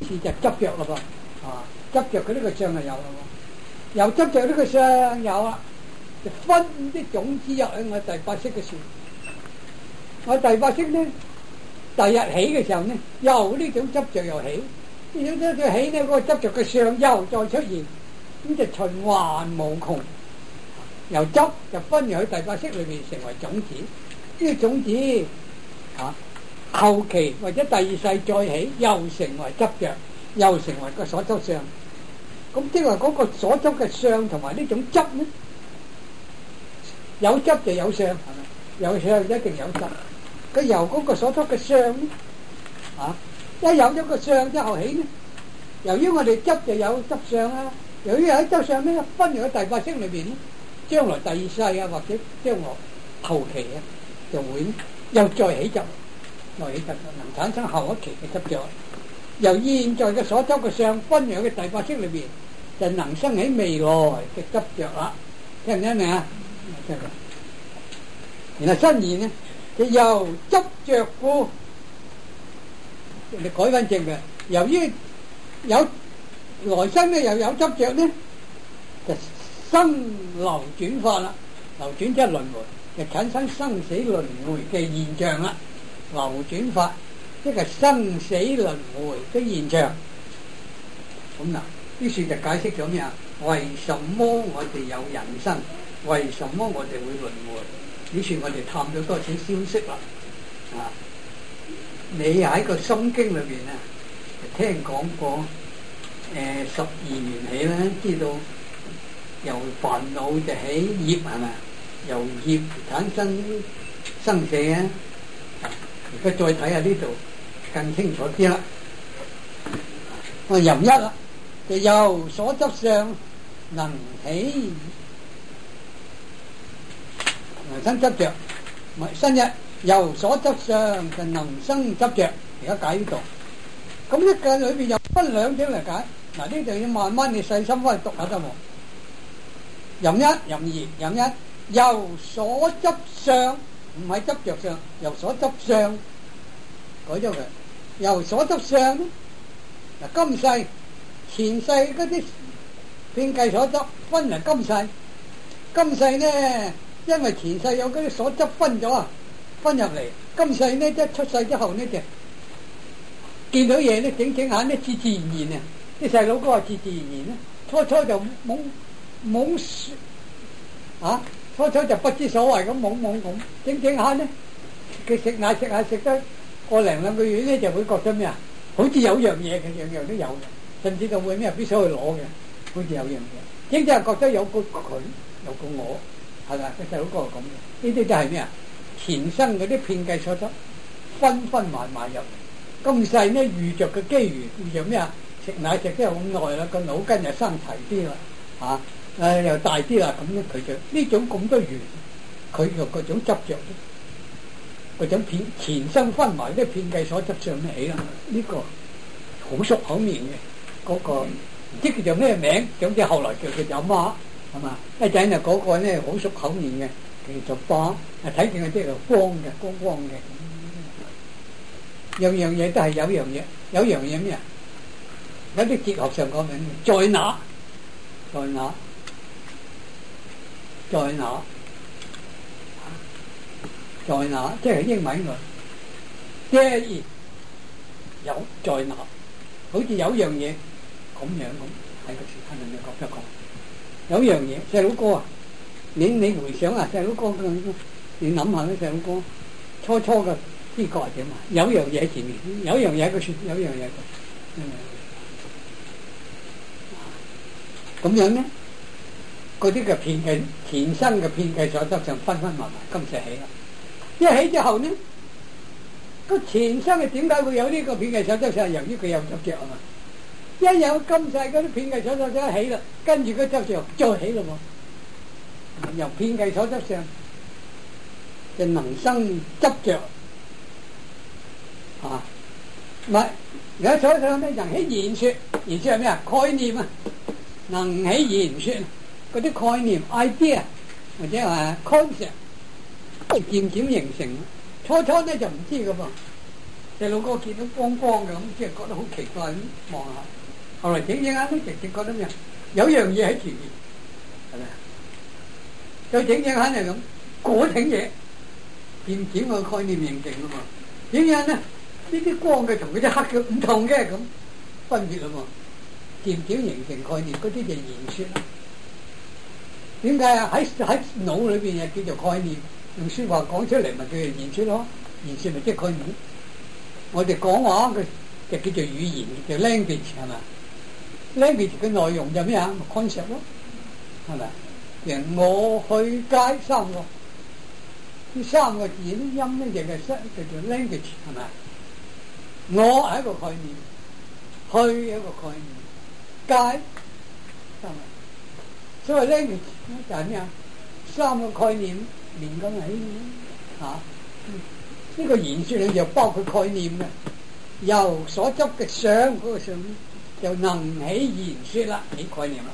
次就執着咯噃，執着佢呢個相就有咯喎，又執着呢個相有啦，就分啲種子入去我第八識嘅樹。我第八識呢，第日起嘅時候呢，又呢種執着又起，呢種執着起呢，嗰個執着嘅相又再出現，咁就循環無窮。由執就分入去第八識裏邊成為種子，呢個種子後期或者第二世再起，又成為執着，又成為個所執相。咁即係話嗰個所執嘅相同埋呢種執呢，有執就有相，係咪？有相一定有執。佢由嗰個所執嘅相一有咗個相之後起呢，由於我哋執就有執相啦，由於喺執相呢分入去第八識裏邊呢，將來第二世或者將來後期就會又再起執。再起執能產生後一期嘅執着，由現在嘅所執嘅相分入嘅第八識裏邊，就能生起未來嘅執着啦。聽唔聽明啊？然後新言呢，就由執着故，你改翻正嘅。由於有來生呢，又有執着呢，就生流轉法啦。流轉即係輪迴，就產生生死輪迴嘅現象啦。流轉法即係生死輪迴嘅現象。咁嗱，於是就解釋咗咩啊？為什麼我哋有人生？為什麼我哋會輪迴？於是我哋探咗多少消息啦。你喺個心經裏邊啊，聽講過12緣起啦，知道由煩惱就起業係咪？由業產生生死啊！而家再睇下呢度更清楚啲啦。我任一啦，就由所執相能起能生執着，唔係新一由所執相就能生執着。而家解呢度，咁一個裏邊又分兩種嚟解。嗱，呢度要慢慢你細心翻去讀下得冇？任一、任二、任一由所執相。唔係執着相，由所執相改咗佢。由所執相咧，嗱，今世、前世嗰啲遍計所執分嚟今世。今世呢，因為前世有嗰啲所執分咗啊，分入嚟。今世呢，一出世之後呢，就見到嘢呢，整下呢，自自然然啊！啲細佬哥話自自然然啦，初就懵初就不知所謂咁懵咁，整下呢，佢食奶食得個零兩個月呢，就會覺得咩啊？好似有樣嘢嘅，樣樣都有嘅，甚至就會咩必須去攞嘅，好似有樣嘢。整係覺得有個佢，有個我，係咪？個細佬哥係咁嘅。呢啲就係咩啊？前生嗰啲遍計所執分埋入嚟。今世呢，遇着嘅機緣，遇着咩啊？食奶食得好耐啦，個腦筋又生齊啲啦，又大啲啦，咁樣佢就呢種咁多緣，佢就嗰種執着，嗰種前生分埋啲遍計所執上起啦。呢個好熟口面嘅嗰個，唔知叫做咩名，總之後來叫佢阿媽，係嘛？一陣就嗰個咧好熟口面嘅，叫做巴，睇見佢啲就光嘅，樣樣嘢都係有樣嘢，有樣嘢咩啊？有啲哲學上講名在哪？即係英文㗎。There is 有在哪？好似有樣嘢咁樣咁喺個時間裏面覺得講，有樣嘢細佬哥啊，你回想啊，細佬哥你諗下咧，細佬哥初嘅知覺係點啊？有樣嘢喺前面，有樣嘢喺個樹，有樣嘢咁樣咧。嗰啲嘅遍計前生嘅遍計所執上分埋，今世起啦。一起之後呢，個前生係點解會有呢個遍計所執上？由於佢有執着啊嘛。一有今世嗰啲遍計所執上起啦，跟住嗰執着再起咯喎。由遍計所執上就能生執着唔係有所想咧，能起言說，言說係咩啊？概念啊，能起言說。嗰啲概念 idea 或者話 concept 漸漸形成，初咧就唔知噶噃， 細路哥見到光光嘅咁，即係覺得好奇怪咁望下。後來整整下都直接覺得咩？有樣嘢喺前面，係咪啊？再整整下就咁，嗰挺嘢漸漸個概念形成啦嘛。點樣咧？呢啲光嘅同嗰啲黑嘅唔同嘅咁分別啦嘛。漸漸形成概念，嗰啲就言說啦。點解啊？喺腦裏邊又叫做概念，用説話講出嚟咪叫做言說咯。言說咪即係概念。我哋講話嘅就叫做語言，叫 language 係咪 ？language 嘅內容就咩啊 ？concept 咯，係咪？人我去街三個，呢三個字啲音咧就叫做 language 係咪？我係一個概念，去係一個概念，街係咪？所謂 language 就係咩啊？三個概念連咁起嚇。呢個言說裏就包括概念嘅，由所執嘅相嗰個相就能起言說啦，起概念啦。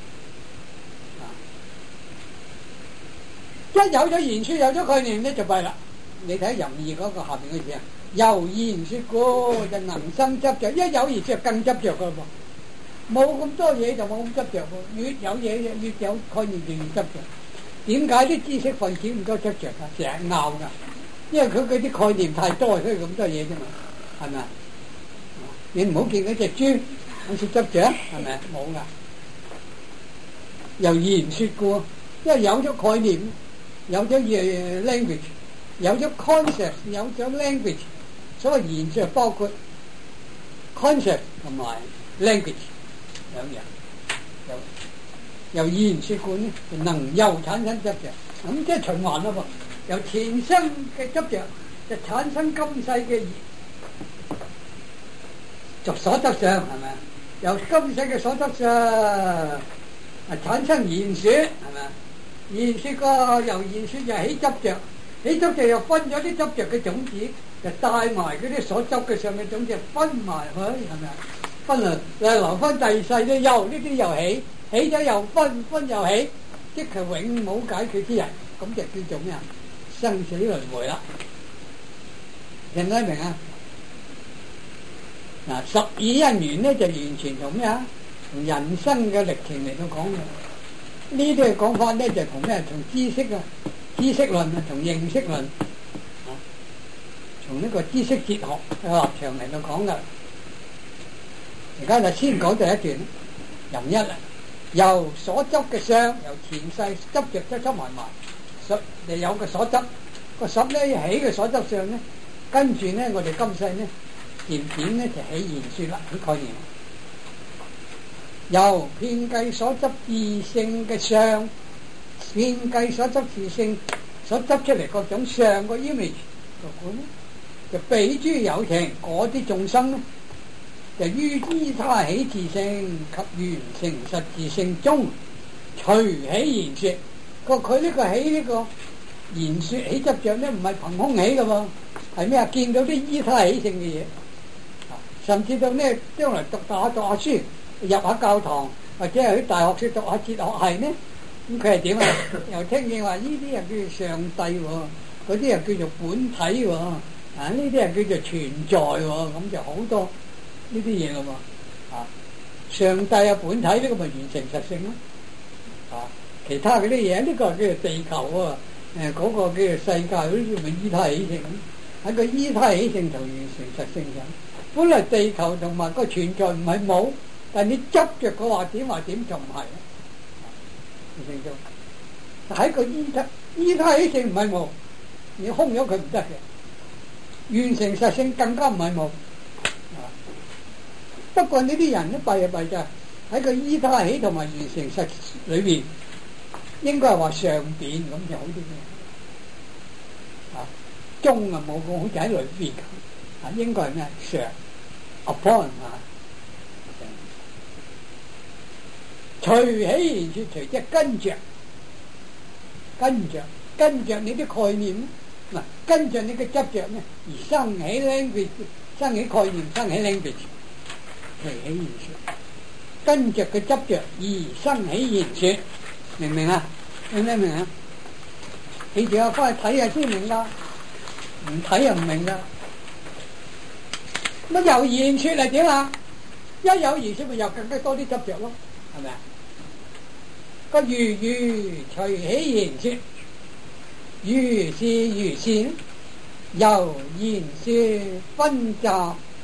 一有咗言說，有咗概念咧就弊啦。你睇仁義嗰個下邊嗰字啊，由言說過就能生執着，一有言說就更執着噶啦噃。冇咁多嘢就冇咁執着喎，越有嘢越有概念就越執着。點解啲知識分子咁多執着啊？成日拗噶。因為佢嗰啲概念太多，所以咁多嘢啫嘛，係咪啊？你唔好見嗰隻豬好似執着，係咪啊？冇噶，由言說過，因為有咗概念，有咗language，有咗 concept， 有咗 language， 所謂言說包括 concept 同埋 language 兩樣。由言說過呢，能又產生執着，咁即係循環咯噃。由前生嘅執着就產生今世嘅所執相，係咪啊？由今世嘅所執相產生言說，係咪啊？言說個由言說就起執着，起執着又分咗啲執着嘅種子，就帶埋嗰啲所執嘅上嘅種子分埋去，係咪啊？分啊，又留翻第二世都有呢啲又起，起咗又分，分又起，即係永冇解決之人，咁就叫做咩啊？生死輪迴啦，聽得明啊？嗱，十二因緣咧就完全同咩啊？同人生嘅歷程嚟到講嘅，呢啲嘅講法咧就同咩？同知識啊、知識論啊、同認識論啊，從呢個知識哲學嘅立場嚟到講噶。而家就先講第一段，任一啦，由所執嘅相，由前世執着執埋埋。就有個所執，個十咧起嘅所執上咧，跟住咧我哋今世咧漸漸咧就起言說啦，起概念。由遍計所執自性嘅相，遍計所執自性所執出嚟各種相個 image 個管咧，就比諸有情嗰啲眾生咧，就於依他起自性及完成實自性中，隨起言說。佢呢個起呢個言說起執着咧，唔係憑空起嘅喎，係咩啊？見到啲依他起性嘅嘢，甚至到咧將來讀下書，入下教堂，或者係喺大學讀下哲學系咧，咁佢係點啊？又聽見話呢啲又叫做上帝喎，嗰啲又叫做本體喎，啊呢啲又叫做存在喎，咁就好多呢啲嘢咯喎，啊上帝啊本體呢個咪完成實性咯，啊。其他嗰啲嘢，呢個叫做地球喎，嗰個叫做世界，嗰啲叫咪依他起性，喺個依他起性同完成實性上。本來地球同埋個存在唔係冇，但係你執着個話點就唔係啦。成咗喺個依他起性唔係冇，你空咗佢唔得嘅。完成實性更加唔係冇。不過呢啲人都弊就弊在喺個依他起同埋完成實裏邊。應該係話上邊咁就好啲嘅，啊中啊冇個好似喺裏邊咁，啊應該係咩上 upon 啊，隨起言說，隨即係跟着你啲概念，嗱跟着你嘅執着咧，而生起 language， 生起概念，生起 language， 隨起言說，跟着嘅執着而生起言說。明唔明啊？明唔明啊？記住啊，翻去睇下先明啦，唔睇又唔明噶。 乜有言說係點啊？一有言說咪又更加多啲執着咯，係咪啊？個如隨喜言說，如是如是，由言說分集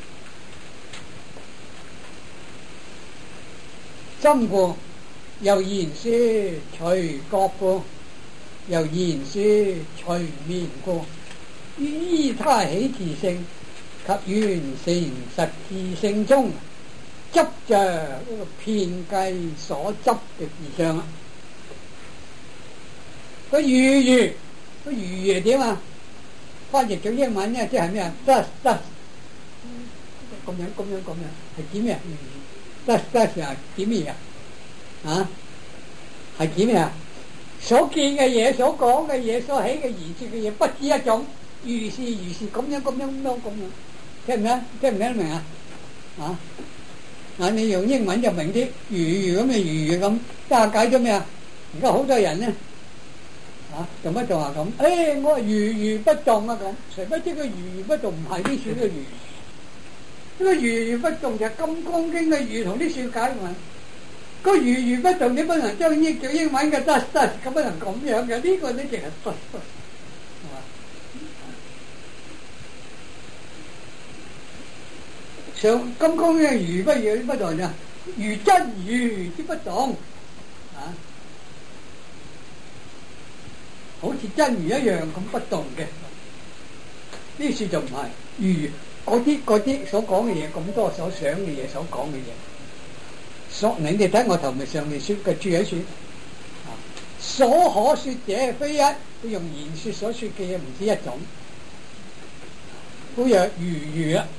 心故，由言說隨覺故，由言說隨眠故，依他起自性及完成實自性中執着呢個遍計所執嘅事相啊。個如係點啊？翻譯咗英文咧，即係咩啊？thus 咁樣係點咩？thus 啊，點咩啊？啊，係點咩啊？所見嘅嘢、所講嘅嘢、所起嘅言說嘅嘢，不止一種，如是咁樣，聽唔聽？聽唔聽得明啊？你用英文就明啲，如咁嘅如咁，加解咗咩啊？而家好多人咧，做乜做下咁？我話如不動啊咁，誰不知個如不動唔係啲樹嘅如？呢個如不動就係《金剛經》嘅如同啲樹解埋。個如不動，你不能將譯做英文嘅得，咁不能咁樣嘅。呢個你淨係得，係嘛？上《金剛經》如不動啊，如真如之不動啊，好似真如一樣咁不動嘅。呢樹就唔係如嗰啲所講嘅嘢咁多，所想嘅嘢，所講嘅嘢。你哋睇我頭咪上面說嘅注喺說，所可說者非一，佢用言說所說嘅嘢唔止一種，好似如啦。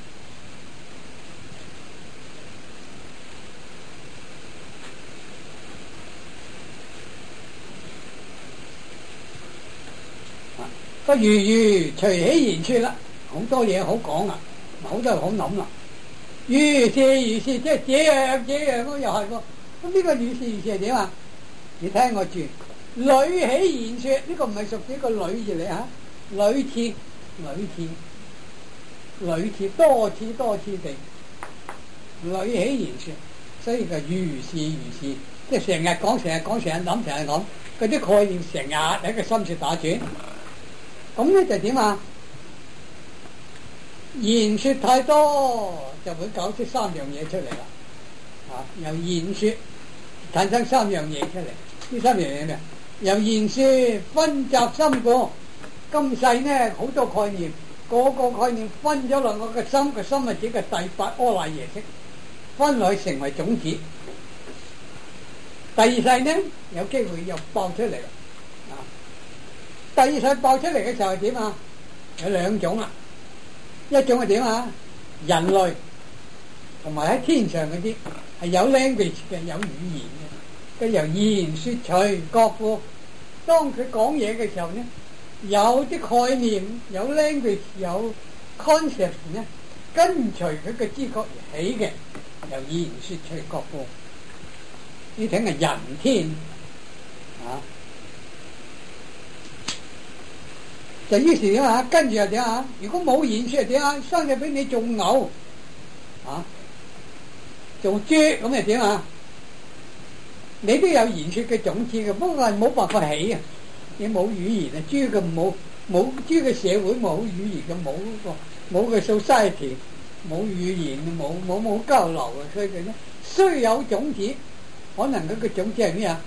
個如隨喜言說啦，好多嘢好講啦，好多嘢好諗啦。如是，即係這樣咯，又係喎。咁呢個如是係點啊？你睇我住，屢起言說，呢個唔係屬於個屢字嚟嚇，屢次多次地屢起言說，所以就如是，即係成日講，成日諗，嗰啲概念成日喺個心處打轉。咁咧就點啊？言說太多就會搞出三樣嘢出嚟啦，由言說產生三樣嘢出嚟，呢三樣嘢咩？由言說分集心故，今世呢好多概念，個概念分咗落我個心，個心係指嘅第八阿賴耶識，分落去成為種子。第二世呢有機會又爆出嚟啦，第二世爆出嚟嘅時候係點啊？有兩種啦。一種係點啊？人類同埋喺天上嗰啲係有 language 嘅，有語言嘅，佢由言說隨覺故。當佢講嘢嘅時候呢，有啲概念，有 language，有 concept 呢，跟隨佢嘅知覺而起嘅，由言說隨覺故。呢種係人天就於是點啊？跟住又點啊？如果冇言說又點啊？生日俾你做牛做豬咁又點啊？你都有言說嘅種子嘅，不過係冇辦法起啊！你冇語言啊，豬嘅冇豬嘅社會冇語言嘅，冇個 society， 冇語言，冇交流啊！所以佢咧雖有種子，可能嗰個種子係咩啊？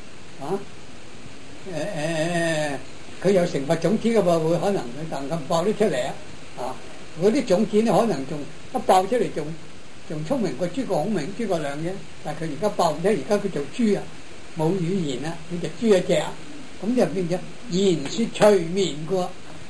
佢有成佛種子嘅噃，會可能佢突然間爆咗出嚟嗰啲種子咧可能仲一爆出嚟仲聰明過諸葛孔明、諸葛亮嘅，但係佢而家爆唔出，而家佢做豬啊，冇語言啦，佢就豬一隻咁就變咗言說隨眠故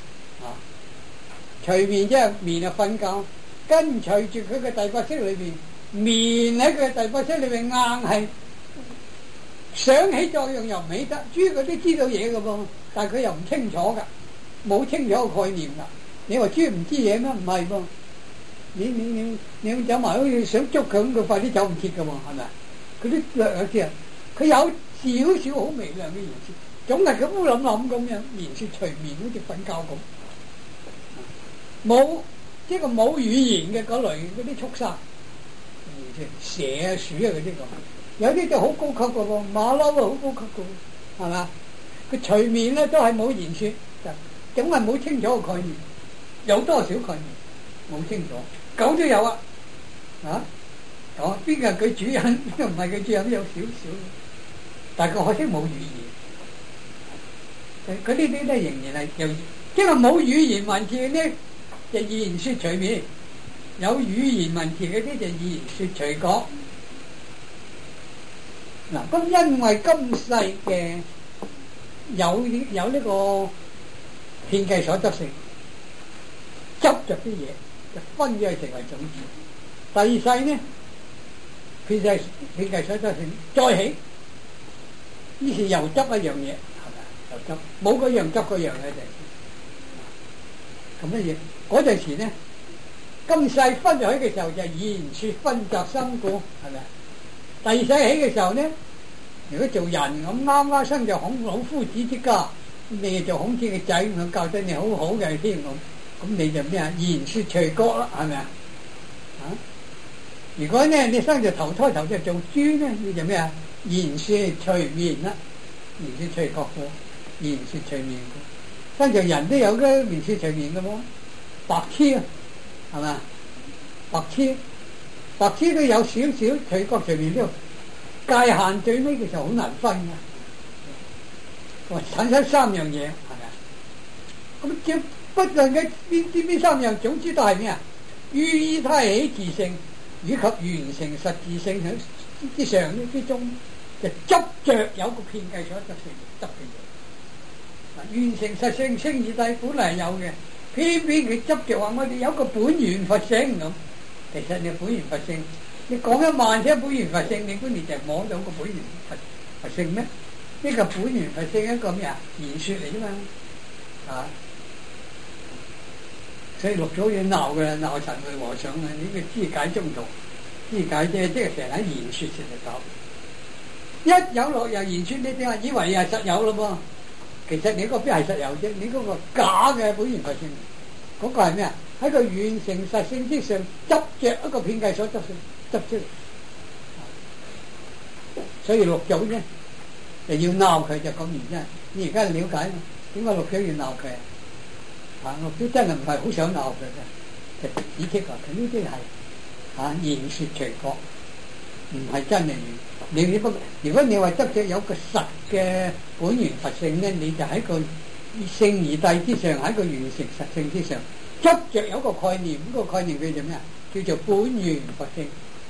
隨眠即係眠啊瞓覺，跟隨住佢嘅第八識裏邊，眠喺佢嘅第八識裏邊硬係想起作用又唔起得，豬佢都知道嘢嘅噃。但係佢又唔清楚㗎，冇清楚個概念㗎。你話豬唔知嘢咩？唔係噃，你走埋好似想捉佢咁，佢快啲走唔切㗎喎，係咪？佢都略有知啊，佢有少少好微量嘅言說，總係佢烏冧冧咁樣言說隨眠，好似瞓覺咁。冇， 即係冇語言嘅嗰類嗰啲畜生，蛇啊、鼠啊嗰啲咁，有啲就好高級嘅喎，馬騮啊好高級嘅喎，係嘛？佢隨面咧都係冇言説，就總係冇清楚嘅概念，有多少概念冇清楚。狗都有啊，邊個係佢主人，邊個唔係佢主人都有少少，但係佢可惜冇語言。佢呢啲咧仍然係有，即係冇語言文字咧就言説隨面，有語言文字嗰啲就言説隨角。嗱，咁因為今世嘅有呢個遍計所執性，執着啲嘢就分咗成為種子。第二世呢，遍計所執性再起，於是又執一樣嘢，係咪？又執冇嗰樣執嗰樣嘅就咁乜嘢？嗰陣時呢，今世分入去嘅時候就言説分集心故，係咪？第二世起嘅時候呢，如果做人咁啱啱生就孔老夫子之家，你做孔子嘅仔，我教得你好好嘅添咁你就咩啊？言説隨角啦，係咪啊？如果呢你生就投胎就做豬呢，你就咩啊？言説隨面啦，言説隨角過，言説隨面過。生就人都有嘅言説隨面嘅喎，白痴啊，係咪？白痴都有少少隨角隨面呢個界限，最尾嘅時候好難分嘅，產生三樣嘢，係咪？咁即不論嘅邊三樣，總之都係咩啊？於依他起自性以及完成實自性喺之上呢之中，就執着有個遍計所執性執嘅嘢。完成實性稱義諦本嚟有嘅，偏偏佢執着話我哋有個本源佛性咁。其實你本源佛性，你講一萬聲本源佛性，你估你就摸到個本源佛性咩？呢個本源佛性一個咩啊？言説嚟啫嘛，所以六祖要鬧嘅，鬧陳慧和尚啊！呢個肢解中道，肢解啫，即係成日喺言説先嚟搞。一有落又言説，你點解以為係實有咯噃？其實你嗰邊係實有啫，你嗰個假嘅本源佛性，嗰個係咩啊？喺個完成實性之上執着一個遍計所執性執出嚟，所以六祖呢就要鬧佢就咁原因。你而家了解嘛？點解六祖要鬧佢啊？六祖真係唔係好想鬧佢嘅，就指斥話佢呢啲係言説隨角，唔係真係。如果你話執着有個實嘅本源佛性咧，你就喺個聖義諦之上，喺個完成實性之上執着有個概念，呢個概念叫做咩啊？叫做本源佛性。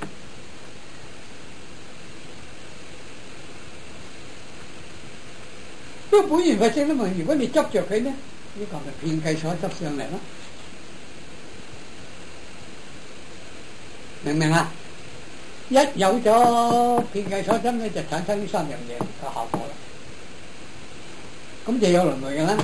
呢個本源佛性咧嘛，如果你執着佢咧，呢個咪遍計所執上嚟咯，明唔明啊？一有咗遍計所執咧，就產生呢三樣嘢嘅效果啦。咁就有輪迴嘅啦。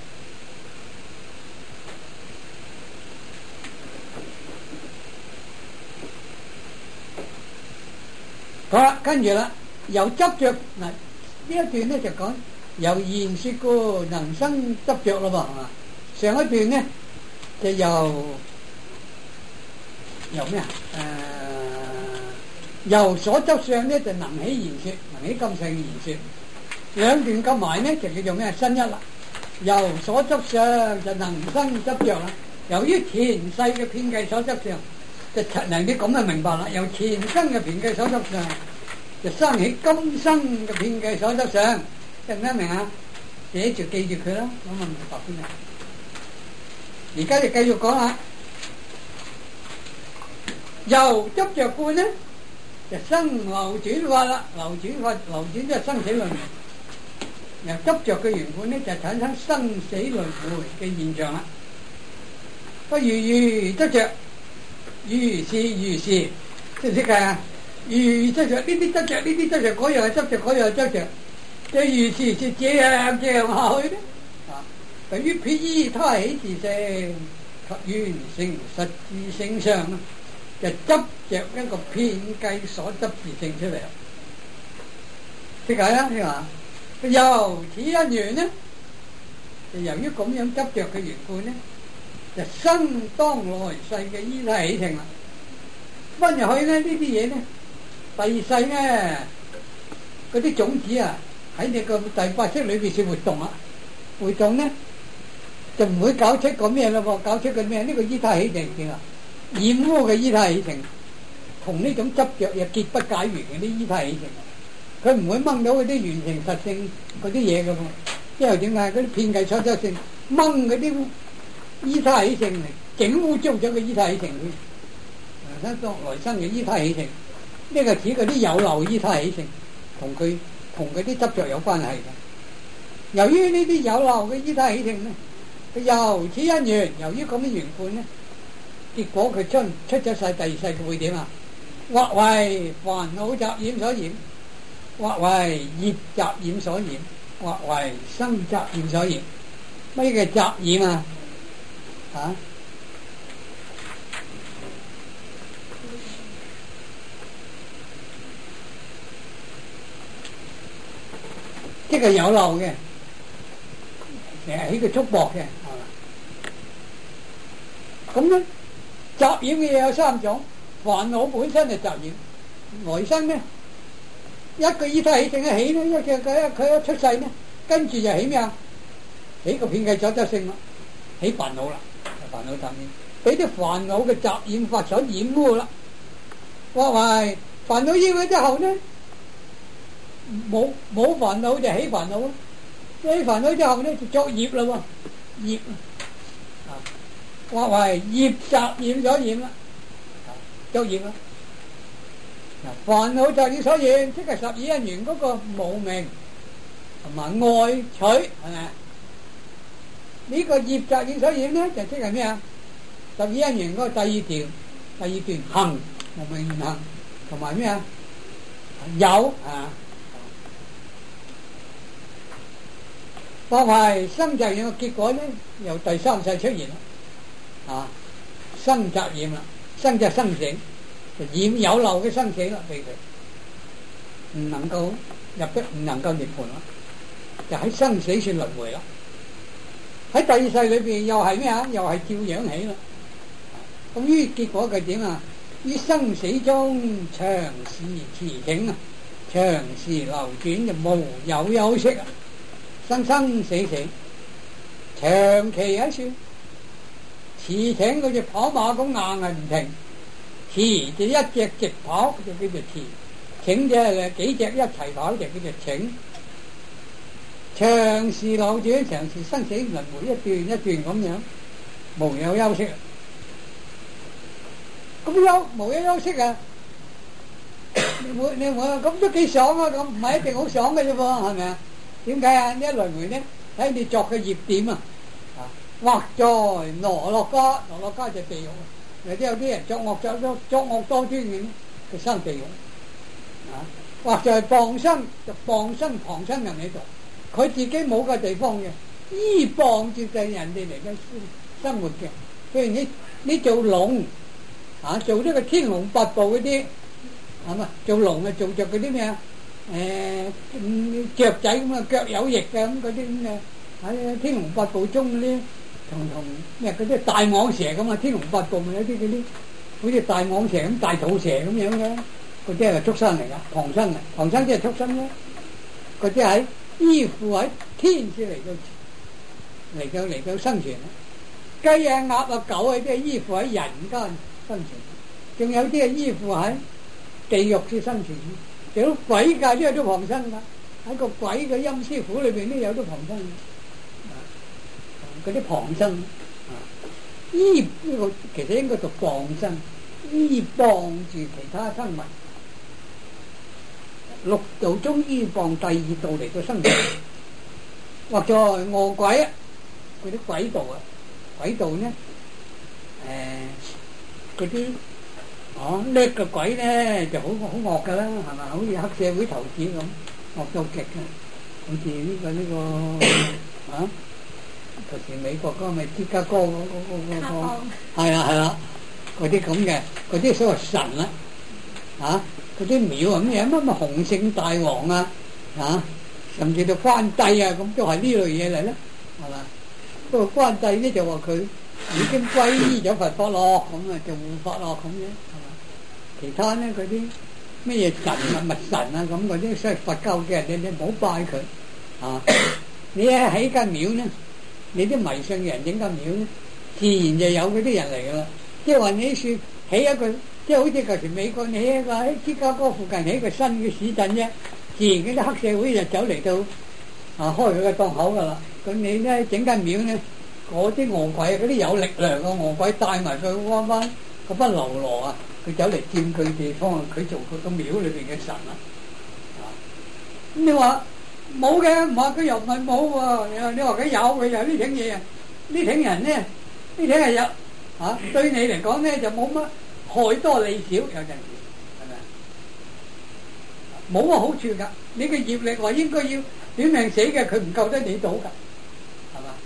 好啦，跟住啦，由執着嗱呢一段咧就講由言説故能生執着咯噃，係嘛？上一段咧就由咩啊？由所執相咧就能起言説，能起今世嘅言説，兩段夾埋咧就叫做咩？新一啦。由所執相就能生執着啦。由於前世嘅遍計所執相，就能啲咁就明白啦。由前生嘅遍計所執相，就生起今生嘅遍計所執相，明唔明啊？寫住記住佢啦，咁啊明白邊啊？而家就繼續講啦。由執着故呢，就生流轉法啦，流轉即係生死輪迴。由執着嘅緣故呢，就產生生死輪迴嘅現象啦。不如執着，如是，識唔識㗎？如執着呢啲執着，呢啲執着，嗰樣係執着，嗰樣係執着。即係如是就這樣下去咧。對於遍依他起自性及完成實自性上，就執着一個遍計所執自性出嚟啦。識解啦？你話由此因緣呢，就由於咁樣執着嘅緣故呢， 就生當來世嘅依體起停啦。分入去咧，呢啲嘢咧，第二世咧嗰啲種子啊，喺你個第八識裏邊先活動啊，活動咧就唔會搞出個咩咯喎，搞出個咩？呢個依體起停嘅染污嘅依體起停，同呢種執着又結不解緣嘅啲依體起停，佢唔會掹到嗰啲原形實性嗰啲嘢嘅喎。因為點解嗰啲遍計所執性掹嗰啲依體起停嚟整污糟咗嘅依體起停去？生當來生嘅依體起停，呢個指嗰啲有漏依體起停，同嗰啲執着有關係嘅。由於呢啲有漏嘅依體起停咧，佢由此因緣，由於咁嘅緣故咧，結果佢出咗世第二世佢會點啊？或為煩惱雜染所染，或為業雜染所染，或為生雜染所染。乜叫雜染啊？啊？即係有漏嘅，成日起個束縛嘅，係嘛？咁咧，雜染嘅嘢有三種，煩惱本身係雜染，來生咧一個依體起正一起咧，佢一出世咧，跟住就起咩啊？起個遍計所得性啦，起煩惱啦，煩惱雜染，俾啲煩惱嘅雜染法所染污啦。或為煩惱染咗之後咧，冇煩惱就起煩惱咯，起煩惱之後咧就作業啦喎，業啊，或為業雜染所染啦，作業啦。嗱，煩惱雜染所染，即係十二因緣嗰個無明同埋愛取，係咪？呢個業雜染所染咧，就即係咩啊？十二因緣嗰個第二段行無明行，同埋咩啊？有啊。或為生雜染嘅結果咧，由第三世出現啦，啊，生雜染啦，生就生死，就染有漏嘅生死啦，俾佢唔能夠入得，唔能夠涅槃啦，就喺生死算輪迴啦。喺第二世裏邊又係咩啊？又係照樣起啦。咁於結果佢點啊？於生死中長時持境啊，長時流轉就無有休息啊。生生死死，長期喺處，持請佢隻跑馬咁硬係唔停，持就一隻直跑就叫做持，請就係幾隻一齊跑就叫做請。長時流轉，長時生死輪迴一段一段咁樣，無有休息。咁無有休息啊！你話咁都幾爽啊！咁唔係一定好爽嘅啫噃，係咪啊？點解啊？呢一輪迴咧，睇你作嘅業點啊！或在羅落家，羅落家就地獄啊！或者有啲人作惡多端嘅，佢生地獄啊！或在傍生，就傍生旁生人喺度，佢自己冇個地方嘅，依傍接濟人哋嚟嘅生活嘅。譬如你做龍啊，做呢個天龍八部嗰啲，係嘛？做龍啊，做着嗰啲咩啊？雀仔咁啊，腳有翼嘅咁嗰啲咁嘅，喺天龍八部中嗰啲同咩嗰啲大蟒蛇咁啊，天龍八部咪有啲嗰啲好似大蟒蛇咁、大肚蛇咁樣嘅，嗰啲係畜生嚟噶，旁生啊，旁生即係畜生咯。嗰啲喺依附喺天先嚟到生存。雞啊、鴨啊、狗啊，啲係依附喺人間生存，仲有啲係依附喺地獄先生存。有啲鬼界都有啲旁生噶，喺個鬼嘅陰司府裏邊都有啲旁生，嗰啲旁生依呢個其實應該讀傍生，依傍住其他生物，六道中依傍第二道嚟到生存，或在餓鬼啊，嗰啲鬼道啊，鬼道呢，嗰啲。叻嘅鬼咧就好惡噶啦，係嘛？好似黑社會頭子咁，惡到極嘅。好似呢個啊，尤其美國嗰個咪芝加哥嗰個，係啦，嗰啲咁嘅，嗰啲所謂神啦，啊，嗰啲廟咁嘢，乜洪聖大王啊，啊，甚至到關帝啊，咁都係呢類嘢嚟啦，係嘛？不過關帝咧就話佢已經歸依咗佛法咯，咁啊就護法咯咁樣，係嘛？其他咧嗰啲咩嘢神啊、密神啊咁嗰啲，所以佛教嘅人你唔好拜佢啊！你喺起間廟咧，你啲迷信嘅人整間廟咧，自然就有嗰啲人嚟噶啦。即係話你說起一個，即係好似舊時美國你起一個喺芝加哥附近起一個新嘅市鎮啫，自然嗰啲黑社會就走嚟到啊開佢個檔口噶啦。咁你咧整間廟咧，嗰啲餓鬼嗰啲有力量嘅餓鬼帶埋佢嗰班流羅啊，佢走嚟佔據地方，佢做佢個廟裏邊嘅神啊！咁你話冇嘅，唔話佢又唔係冇喎。你話佢有嘅，有呢種嘢啊！呢種人咧，呢種係有啊，對你嚟講咧就冇乜害多利少，有陣時係咪？冇乜好處㗎。你嘅業力話應該要短命死嘅，佢唔救得你到㗎，係嘛？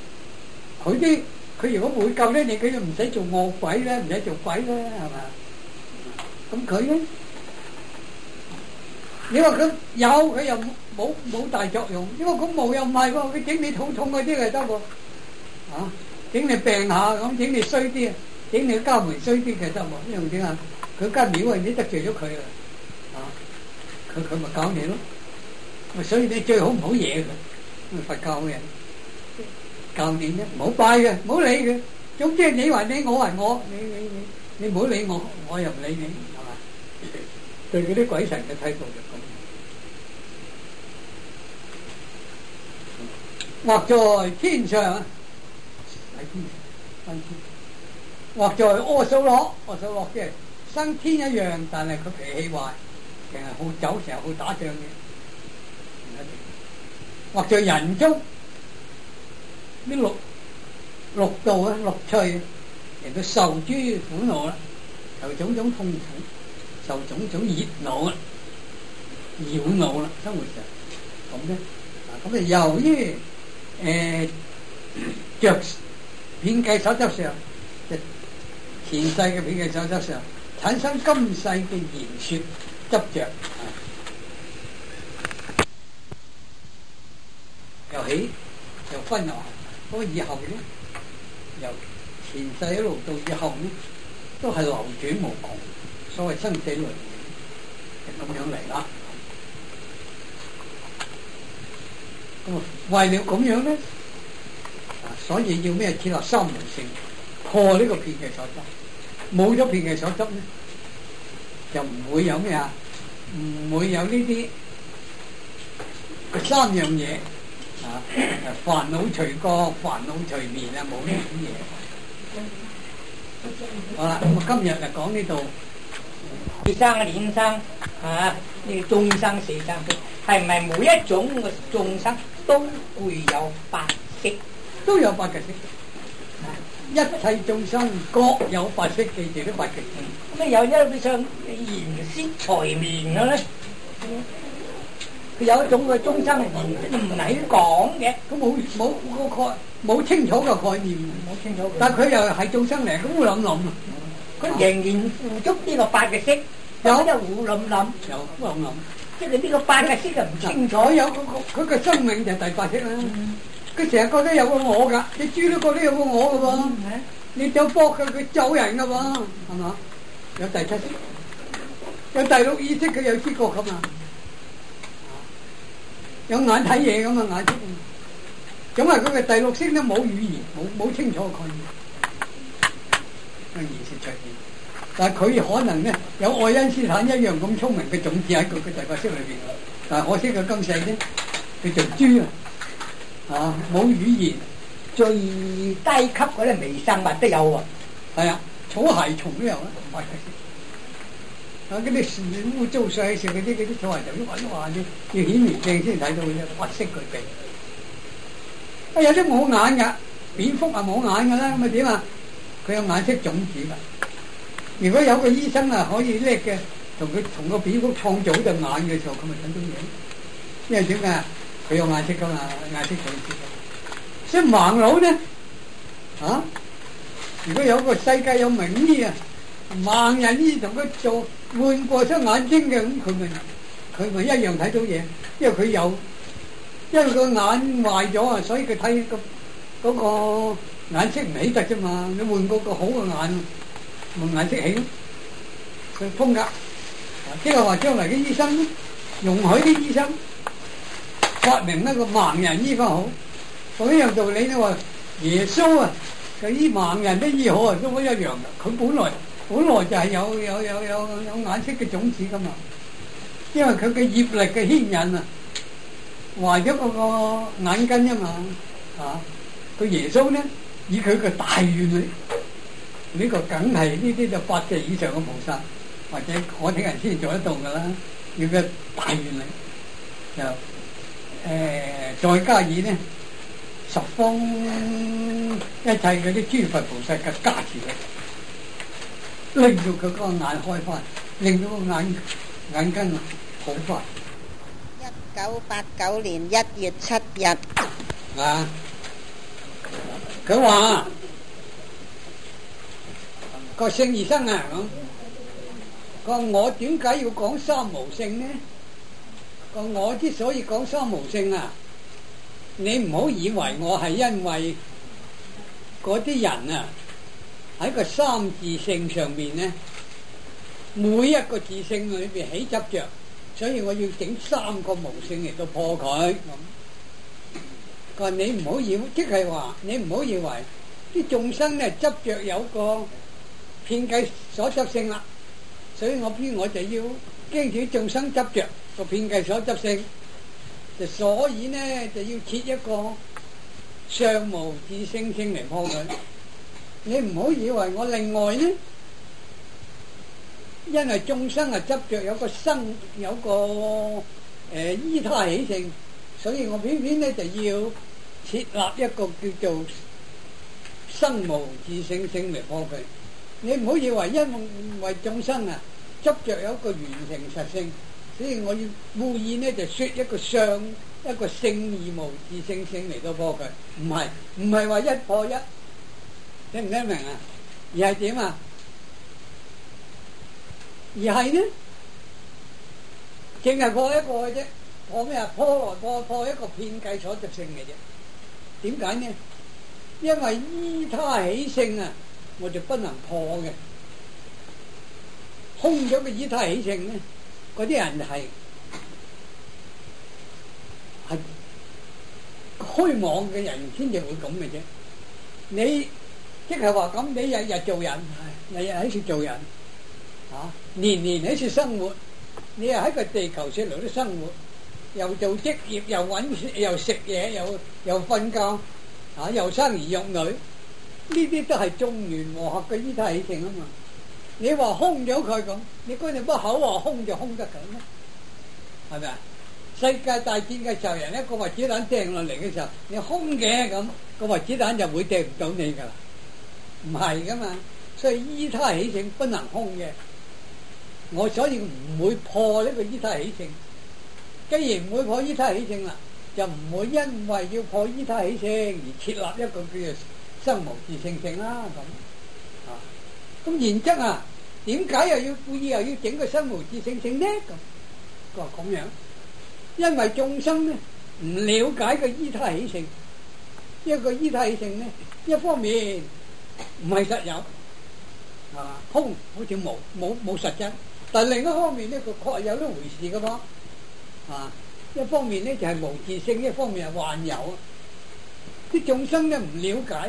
佢如果會救咧你，佢就唔使做惡鬼咧，唔使做鬼咧，係嘛？咁佢咧，你話佢有，佢又冇大作用。因為佢冇又唔係喎，佢整你肚痛嗰啲係得喎，啊，整你病下咁，整你衰啲，整你家門衰啲嘅得喎。因為點啊？佢間廟你得罪咗佢啊，佢咪搞你咯。所以你最好唔好惹佢，佛教嘅人教你咧，唔好拜嘅，唔好理佢。總之你話你，我話我，你唔好理我，我又唔理你，係嘛？對嗰啲鬼神嘅態度就咁。或在天上，喺天上，或在阿修羅，阿修羅即係生天一樣，但係佢脾氣壞，成日好酒，成日好打仗嘅。或在人中，啲六道啊，六趣人都受諸苦惱啦，受種種痛苦，受種種熱惱啦，擾惱啦，生活上咁咧。咁啊，由於着遍計守則上，前世嘅遍計守則上產生今世嘅言說執着。又起又分落，嗰個以後咧，由前世一路到以後咧，都係流轉無窮，所謂生死輪迴係咁樣嚟啦。咁啊，為了咁樣咧，所以要咩設立三昧性，破呢個遍計所執。冇咗遍計所執咧，就唔會有咩啊，唔會有呢啲三樣嘢。啊！煩惱除過，煩惱除眠啊，冇呢啲嘢。好啦，咁啊，今日就講呢度。 四生啊，衍生啊，呢個眾生四生，係唔係每一種嘅眾生都會有八識？ 都有八嘅識。一切眾生各有八識，記住啲八嘅識。 咁啊，有一啲像言色財眠嘅咧。佢有一種嘅眾生唔係講嘅， 佢冇清楚嘅概念， 冇清楚。 但係佢又係眾生嚟，咁胡諗諗啊！ 佢仍然付足呢個八嘅識，有就胡諗諗， 有胡諗諗。 即係呢個八嘅識就唔清楚。 有佢嘅生命就係第八識啦。佢成日覺得有個我㗎，你豬都覺得有個我㗎喎。你走搏佢，佢走人㗎喎，係嘛？有第七識，有第六意識，佢有知覺㗎嘛？有眼睇嘢咁啊，眼識，咁啊佢嘅第六識都冇語言，冇清楚嘅概念，言說出現。但係佢可能咧有愛因斯坦一樣咁聰明嘅種子喺佢嘅第八識裏邊，但係可惜佢今世咧佢做豬啊，冇語言， 最低級嗰啲微生物都有喎， 係啊，草鞋蟲都有啦，八嘅識。嗰啲樹污糟水食嗰啲草鞋就啲話要顯微鏡先睇到嘅，八識具備。有啲冇眼㗎，蝙蝠啊冇眼㗎啦，咁啊點啊？佢有眼識種子㗎。如果有個醫生啊可以叻嘅，同個蝙蝠創造隻眼嘅時候，佢咪睇到嘢。因為點解？佢有眼識㗎嘛，眼識種子。所以盲佬咧，啊！如果有個世界有名醫啊，盲人醫同佢做換過雙眼睛嘅，咁佢咪一樣睇到嘢，因為佢有，因為個眼壞咗啊，所以佢睇嗰個眼色唔起得啫嘛，你換個好嘅眼，咪眼色起咯。佢風格，即係話將來嘅醫生容許啲醫生發明一個盲人醫法好，同一樣道理你話耶穌啊，佢醫盲人都醫好啊，都一樣嘅。佢本來就係有眼色嘅種子噶嘛，因為佢嘅業力嘅牽引啊，壞咗嗰個眼根啊嘛，佢耶穌呢以佢嘅大願力，呢個梗係呢啲就8隻以上嘅菩薩或者可聽人先做得到噶啦，要嘅大願力就再加以呢十方一切嗰啲諸佛菩薩嘅加持力，令到佢個眼開翻，令到個眼根啊好翻。 1989年1月7日， 佢話個聖醫生啊，佢話我點解要講三無聖呢？佢話我之所以講三無聖啊，你唔好以為我係因為嗰啲人啊喺個三自性上面呢，每一個自性裏邊起執着，所以我要整3個無聖嚟到破佢。佢話你唔好以為，即係話你唔好以為啲眾生咧執着有個遍計所執性啦，所以我就要驚住眾生執着個遍計所執性，就所以呢就要設一個上無自性性嚟破佢。你唔好以為我另外呢，因為眾生啊執着有個生有個依他起性，所以我偏偏呢就要設立一個叫做生無自性性嚟破佢。你唔好以為因為眾生啊執着有一個圓成實性，所以我要故意呢就說一個相一個聖義無自性性嚟到破佢。唔係話一破一，聽唔聽明啊？而係點啊？而係呢淨係破一個嘅啫，破咩啊？破一個遍計所執性嘅啫。點解呢？因為依他起性啊，我就不能破嘅。空咗嘅依他起性呢，嗰啲人係虛妄嘅人先至會咁嘅啫。你即係話咁，你日日做人，日日喺處做人，年年喺處生活，你又喺個地球上嚟都生活，又做職業，又揾又食嘢，又瞓覺，又生兒育女，呢啲都係眾緣和合嘅依他起性啊嘛。你話空咗佢咁，你嗰陣不口話空就空得咁咩？係咪啊？世界大戰嘅時候，人一個核子彈掟落嚟嘅時候，你空嘅咁，個核子彈就會掟唔到你噶啦，唔係噶嘛。所以依他起性不能空嘅，所以唔會破呢個依他起性。既然唔會破依他起性啦，就唔會因為要破依他起性而設立一個叫做生無自性性啦咁。咁然則啊，點解又要故意又要整個生無自性性呢？咁佢話咁樣，因為眾生呢唔了解個依他起性，一個依他起性呢，一方面唔係實有，空好似冇實質，但另一方面呢，佢確有呢回事噶噃。一方面呢就係無自性，一方面係幻有。啲眾生呢唔了解，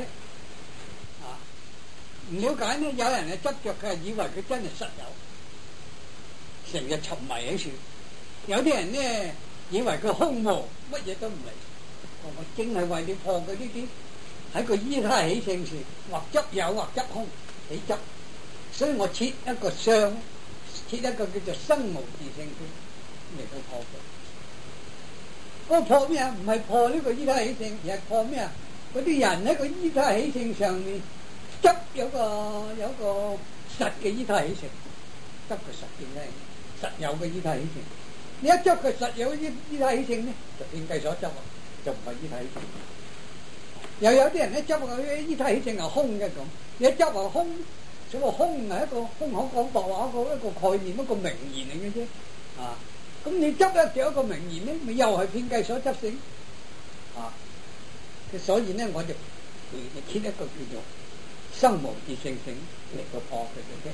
唔了解呢，有人係執着，佢係以為佢真係實有，成日沉迷喺處。有啲人呢以為佢空無，乜嘢都唔嚟。我正係為你破佢呢啲喺個依他起性時，或執有或執空起執，所以我設一個相，設一個叫做生無自性嚟到破佢。嗰個破咩啊？唔係破呢個依他起性，而係破咩啊？嗰啲人喺個依他起性上面執有個實嘅依他起性，執個實嘅咧，實有嘅依他起性。你一執佢實有依他起性咧，就遍計所執啊，就唔係依他起性。又有啲人咧執個依他起性係空嘅咁，你一執話空，所謂空係一個空口講白話一個概念，一個名言嚟嘅啫。咁你執一咗一個名言咧，咪又係遍計所執性。所以咧我就佢設一個叫做生無自性性嚟到破佢嘅啫。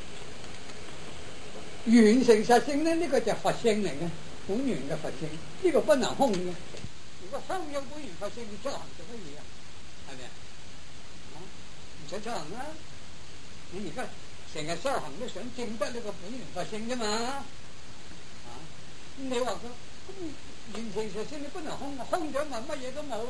緣成實性咧，呢個就係佛性嚟嘅，本源嘅佛性，呢個不能空嘅。如果空有本源佛性，你出行做乜嘢啊？係咪啊？唔使出行啦！你而家成日修行都想證得呢個本源佛性啫嘛。咁你話佢咁緣成實性你不能空，空咗咪乜嘢都冇。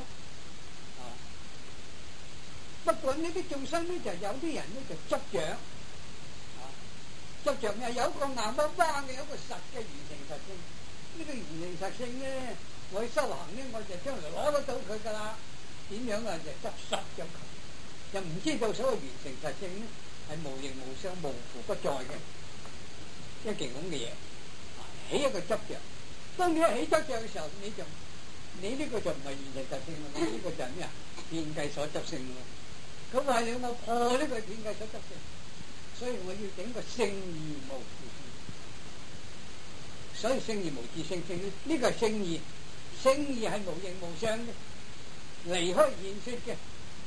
不過呢啲眾生咧就有啲人咧就執着。執着咩？有個硬邦邦嘅，有個實嘅緣成實性。呢個緣成實性咧，我去修行咧，我就將來攞得到佢噶啦。點樣啊？就執實咗佢，就唔知道所謂緣成實性咧係無形無相、無處不在嘅一件咁嘅嘢。起一個執着，當你一起執着嘅時候，你呢個就唔係緣成實性啦，你呢個就係咩啊？遍計所執性咯。咁為了我破呢個遍計所執性。所以我要整個聖義無自性，所以聖義無自性性呢個係聖義，聖義係無形無相嘅，離開現實嘅，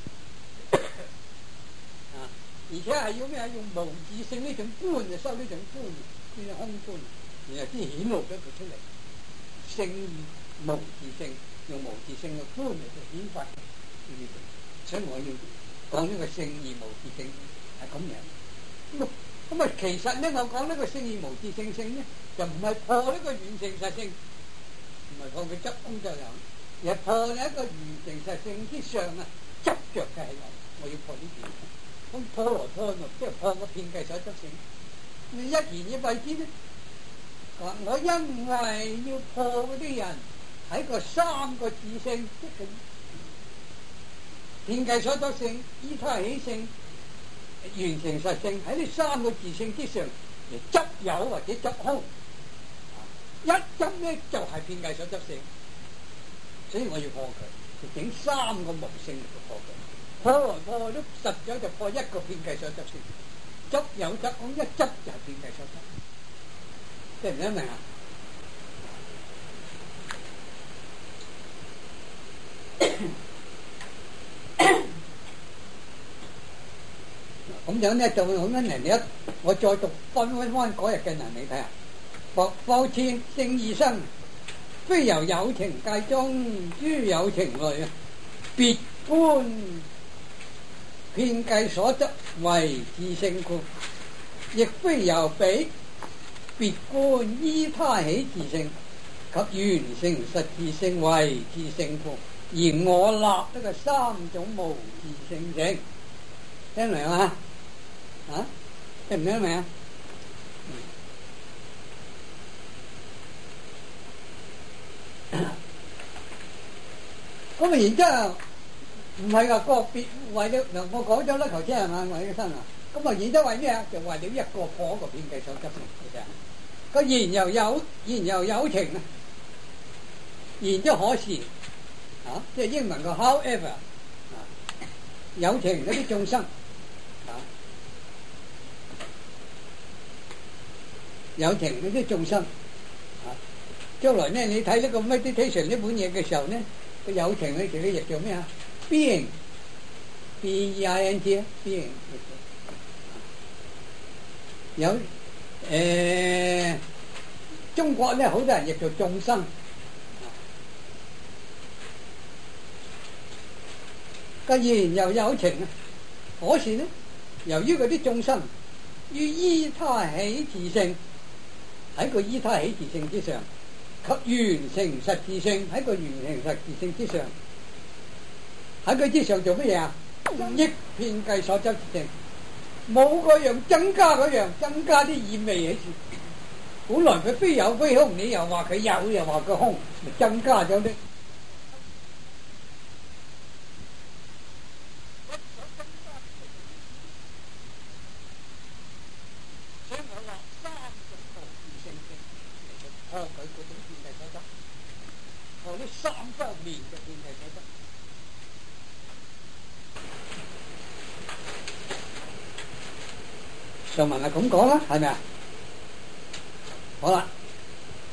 而且係要咩？用無自性呢種觀就收呢種觀，呢種空觀，然後先顯露咗佢出嚟。聖義無自性，用無自性嘅觀嚟到顯發，所以我要講呢個聖義無自性係咁樣。咁啊，其實咧，我講呢個聖義無自性性咧，就唔係破呢個緣成實性，唔係破佢執空就有，而係破呢一個緣成實性之上啊執着嘅係有，我要破呢點。咁破來破去，即係破個遍計所執性。你一言以蔽之咧，我因為要破嗰啲人喺個三個自性，即係遍計所執性、依他起性、緣成實性，喺呢三個自性之上嚟執有或者執空，一執咧就係遍計所執性，所以我要破佢，就整三個無性嚟到破佢，破來破去都實咗就破一個遍計所執性，執有執空，一執就係遍計所執，聽唔聽明啊？咁樣咧就會咁樣嚟，我再讀翻嗰日嘅人你睇下，復次聖義生，非由有情界中諸有情類啊，別觀遍計所執為自性故，亦非由彼別觀依他起自性及緣成實自性為自性故，而我立呢個三種無自性性，聽明嘛？啊，聽唔聽明啊？咁啊，然之後唔係話個別為咗嗱，我講咗啦，頭先係嘛，為咗生啊。咁啊，然之後為咩啊？就為了一個破一個遍計所執性嘅啫。個然又有情啊，然之後可是啊，即係英文個 however 啊，有情嗰啲眾生。有情嗰啲眾生，將來咧你睇呢個 meditation 呢本嘢嘅時候咧，個有情咧就譯做咩啊 ？being B-E-I-N-G being 有中國咧好多人譯做眾生，既然又有情啊，可是咧由於嗰啲眾生於依他起自性。喺個依他起自性之上，及緣成實自性喺個緣成實自性之上，喺佢之上做乜嘢啊？益遍計所執自性，冇嗰樣增加嗰樣，增加啲意味喺處。本來佢非有非空，你又話佢有，又話佢空，咪增加咗啲。三方面嘅遍計所執，上文係咁講啦，係咪啊？好啦，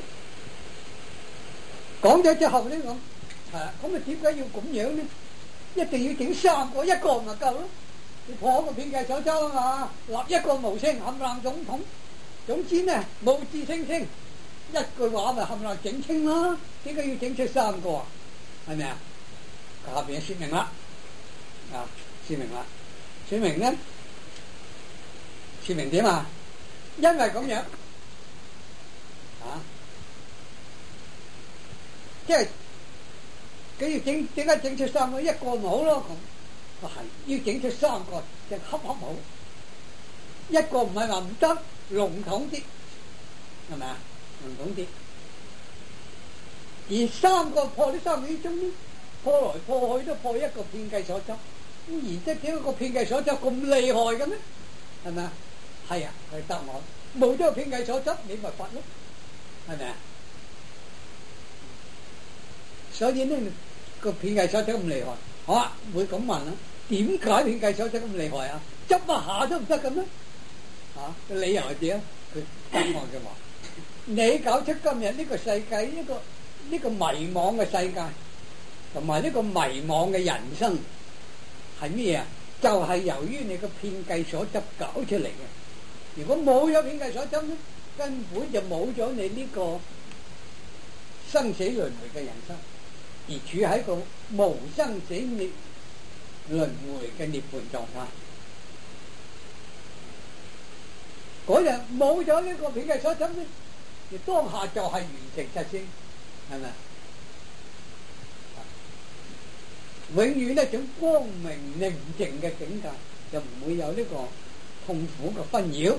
講咗之後呢，咁啊點解要咁樣呢？ 一定要整3個，一個咪夠咯。你破個遍計所執啊嘛，立一個無聲冚唪唥總統，總之呢無字聲稱，一句話咪冚唪唥整清啦。點解要整出3個啊？係咪啊？下邊説明啦，説明啦，説明呢？説明點啊？因為咁樣即係佢要點解整出3個？一個唔好咯，咁係要整出3個就恰好，一個唔係話唔得，籠統啲係咪啊？籠統啲，而3個破呢3個之中呢，破來破去都破一個遍計所執，咁而即點解個遍計所執咁厲害嘅咩？係咪啊？係啊，係答案。冇咗個遍計所執，你咪發咯，係咪啊？所以呢個遍計所執咁厲害，好啊，會咁問啦，點解遍計所執咁厲害啊？執一下都唔得嘅咩？個理由係點啊？佢答案就話：你搞出今日呢個世界呢個迷惘嘅世界，同埋呢個迷惘嘅人生係咩啊？就係由於你個遍計所執搞出嚟嘅。如果冇咗遍計所執咧，根本就冇咗你呢個生死輪迴嘅人生，而處喺個無生死滅輪迴嘅涅槃狀態。嗰日冇咗呢個遍計所執咧，你當下就係完成實性，係咪？永遠一種光明寧靜嘅境界，就唔會有呢個痛苦嘅紛擾。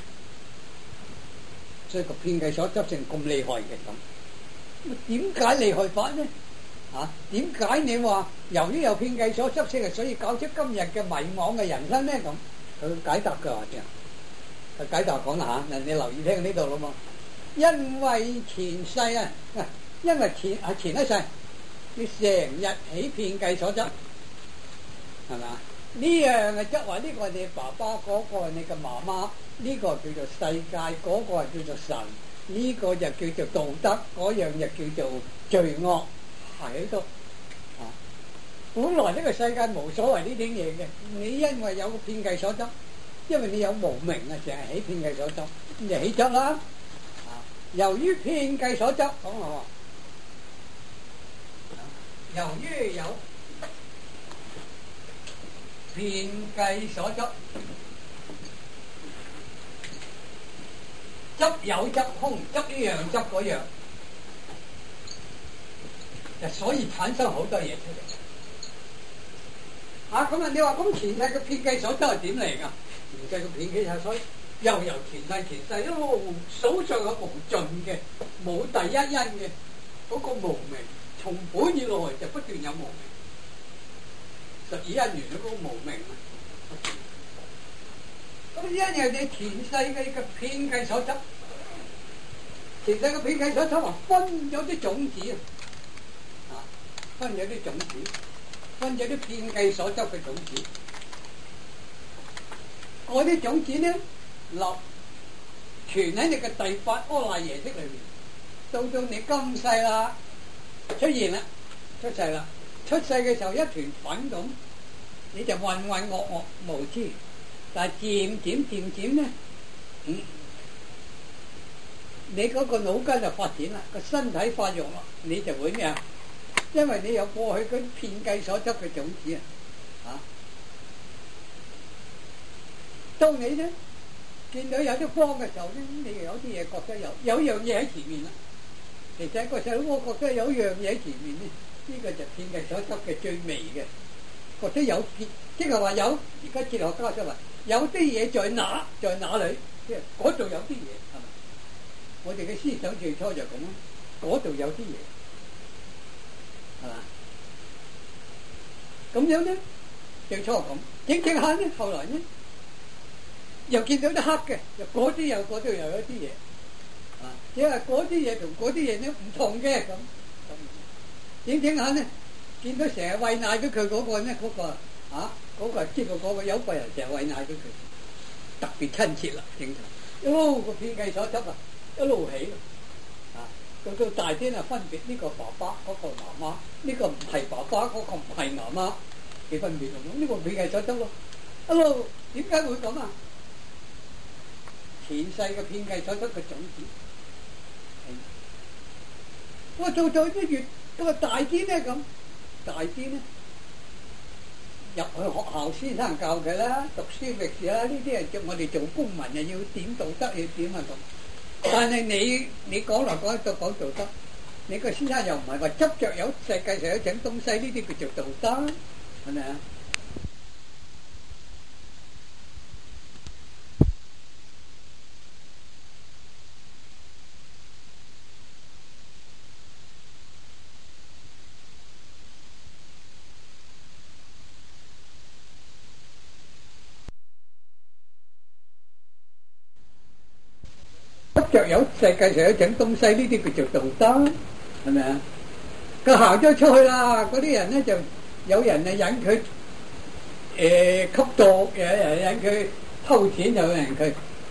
所以個遍計所執成咁厲害嘅咁，點解厲害法呢？點解你話由於有遍計所執性，所以搞出今日嘅迷惘嘅人生呢？咁佢解答嘅話佢解答講啦嚇，你留意聽呢度咯嘛。因為前世因為前一世你成日起遍計所執，係咪啊？呢樣嘅執話呢個係你爸爸，嗰個係你嘅媽媽，呢個叫做世界，嗰個係叫做神，呢個就叫做道德，嗰樣就叫做罪惡，係喺度。本來呢個世界無所謂呢啲嘢嘅，你因為有個遍計所執，因為你有無明啊，成日起遍計所執，咁就起執啦。由於遍計所執，講落話，由於有遍計所執，執有執空，執呢樣執嗰樣，就所以產生好多嘢出嚟。咁啊！你話咁前世嘅遍計所執係點嚟㗎？前世嘅遍計所又由前世一路數上有無盡嘅，冇第一因嘅嗰個無明，從本以來就不斷有無明。12因緣嗰個無明啊！咁因為你前世嘅遍計所執，前世嘅遍計所執話分咗啲種子分咗啲種子，分咗啲遍計所執嘅種子。嗰啲種子呢，存喺你嘅第八阿賴耶識裏面，到你今世啦，出現啦，出世啦。出世嘅時候一團粉咁，你就渾渾噩噩無知，但係漸漸咧，你嗰個腦筋就發展啦，個身體發育啦，你就會咩啊？因為你有過去嗰啲遍計所執嘅種子當你咧見到有啲光嘅時候咧，你有啲嘢覺得有樣嘢喺前面啦。其實個細佬我覺得有樣嘢喺前面咧。呢個就遍計所執嘅最微嘅，覺得有，即係話有。而家哲學家就話有啲嘢在哪裏，即係嗰度有啲嘢，係咪？我哋嘅思想最初就咁咯，嗰度有啲嘢，係嘛？咁樣咧，最初咁，整下咧，後來咧，又見到啲黑嘅，嗰度又有一啲嘢，因為嗰啲嘢同嗰啲嘢咧唔同嘅咁。整下咧，見到成日餵奶咗佢嗰個咧，嗰個知道嗰個有個人成日餵奶咗佢，特別親切啦，整下一路個遍計所執一路起到大啲分別呢個爸爸嗰個媽媽，呢個唔係爸爸嗰個唔係媽媽， 嘅分別咯。呢個遍計所得咯。一路點解會咁啊？前世嘅遍計所得嘅種子。我做啲越大啲咧咁，大啲咧入去學校先生教佢啦，讀書歷史啦，呢啲係我哋做公民又要點道德要點啊咁。但係你講嚟講去都講道德，你個先生又唔係話執着有世界上有種東西，呢啲叫做道德，係咪啊？執着有世界上有種東西，呢啲叫做道德，係咪啊？佢行咗出去啦，嗰啲人咧就有人啊引佢吸毒，有人引佢偷錢，有人佢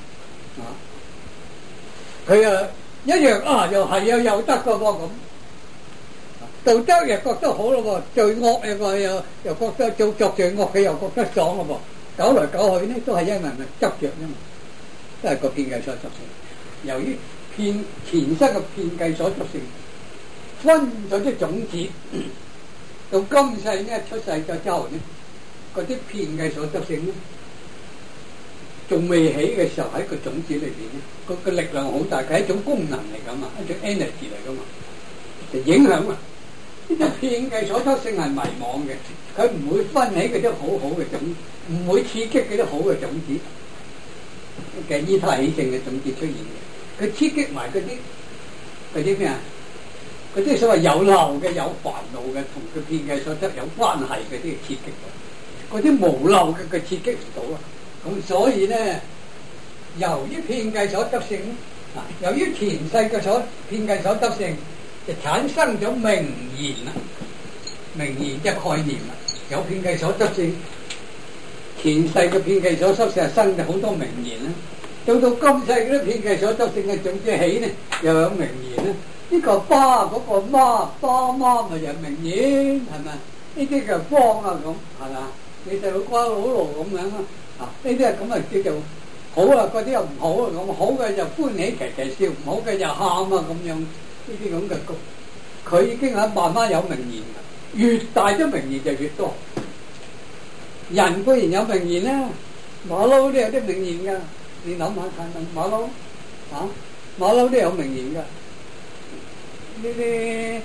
佢啊一樣啊，又係又得個噃咁，道德又覺得好咯喎，罪惡又覺得做罪惡，佢又覺得爽咯噃，搞來搞去呢都係因為咪執着啫嘛，都係個遍計所執成。由於前生嘅遍計所得成，分咗啲種子，到今世呢出世咗之後呢，嗰啲遍計所得成呢，仲未起嘅時候喺個種子裏邊呢，個力量好大，佢係一種功能嚟噶嘛，一種 energy 嚟噶嘛，就影響啊！呢啲遍計所得成係迷惘嘅，佢唔會分起嗰啲好好嘅種，唔會刺激嗰啲好嘅種子嘅依他起性嘅種子出現嘅。佢刺激埋嗰啲咩啊？嗰啲所謂有漏嘅、有煩惱嘅，同佢遍計所得有關係嘅啲刺激，嗰啲無漏嘅佢刺激唔到啊！咁所以咧，由於遍計所得性啊，由於前世嘅遍計所得性，就產生咗名言啦，名言嘅概念啦，有遍計所得性，前世嘅遍計所得性係生咗好多名言啦。到今世嗰啲遍計所得性嘅種子起呢，又有名言啦。呢個巴嗰個媽，巴媽咪有名言，係咪？呢啲叫光啊咁，係嘛？你細佬瓜佬路咁樣啊？呢啲係咁啊叫做好啊，嗰啲又唔好啊咁，好嘅就歡喜騎騎笑，唔好嘅就喊啊咁樣。呢啲咁嘅佢已經係慢慢有名言㗎，越大啲名言就越多。人固然有名言啦，馬騮都有啲名言㗎。你諗下睇馬騮啊，馬騮都有名言㗎。呢啲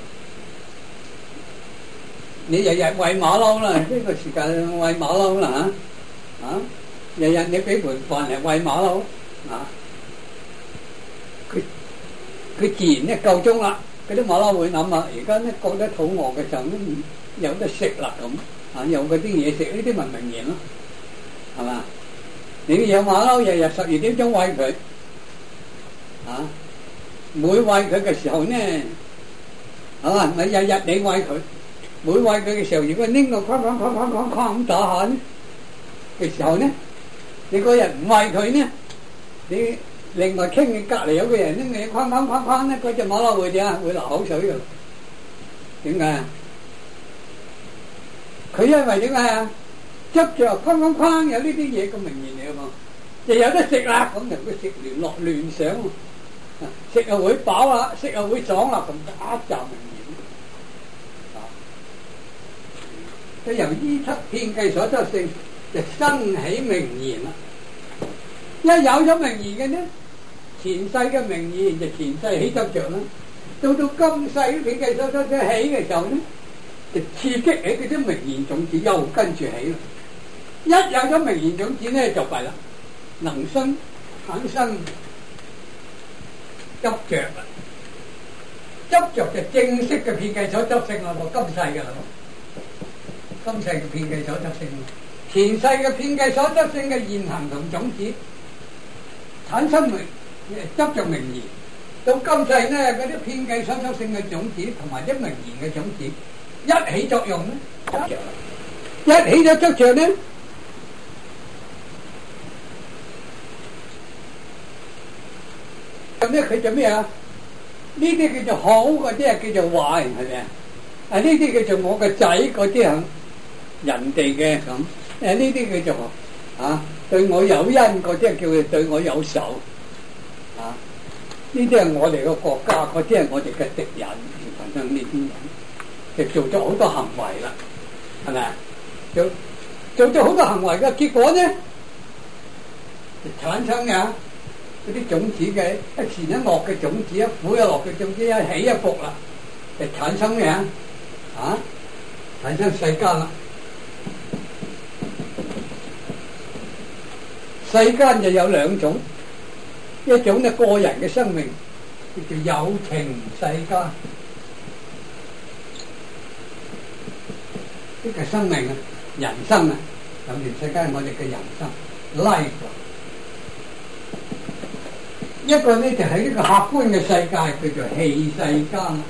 你日日餵馬騮啦，呢個時間餵馬騮啦嚇啊！日日你俾盤飯嚟餵馬騮啊，佢自然咧夠鐘啦。嗰啲馬騮會諗啊，而家咧覺得肚餓嘅時候咧，有得食啦咁啊，有嗰啲嘢食，呢啲咪名言咯，係嘛？你養馬騮日日12點鐘餵佢，啊，每餵佢嘅時候呢，係嘛？咪日日你餵佢，每餵佢嘅時候，如果拎個框咁打下呢嘅時候呢，你嗰日唔餵佢呢，你另外傾嘅隔離有個人拎你框呢，嗰隻馬騮會點啊？會流口水㗎。點解啊？佢因為點解啊？執着框有呢啲嘢咁名言嚟㗎嘛，就有得食啦，咁就會食亂想，食又會飽啦，食又會爽啦，咁一集名言。就由依他遍計所得性，就生起名言啦。一有咗名言嘅呢，前世嘅名言就前世起執着啦，到今世遍計所得性起嘅時候呢，就刺激起嗰啲名言種子又跟住起啦。一有咗名言種子咧就弊啦，能產生執着啦，執着就正式嘅遍計所得性啦，今世嘅啦，今世嘅遍計所得性，前世嘅遍計所得性嘅現行同種子產生執着名言，到今世咧嗰啲遍計所得性嘅種子同埋啲名言嘅種子一起作用咧，執着啦，一起咗執着咧。咁咧佢做咩啊？呢啲叫做好，嗰啲係叫做壞，係咪啊？啊呢啲叫做我個仔嗰啲啊， 人哋嘅咁，呢啲叫做對我有恩，嗰啲係叫佢對我有仇啊。呢啲係我哋個國家，嗰啲係我哋嘅敵人，反正呢啲人就做咗好多行為啦，係咪啊？做咗好多行為嘅結果呢，就產生嘅嗰啲種子嘅一善一惡嘅種子，一苦一樂嘅種子，一起一伏啦，就產生咩啊？產生世間啦。世間就有兩種，一種咧個人嘅生命叫做有情世間，呢個生命啊，人生啊，有情世間係我哋嘅人生 life。一個呢就喺呢個客觀嘅世界叫做器世間。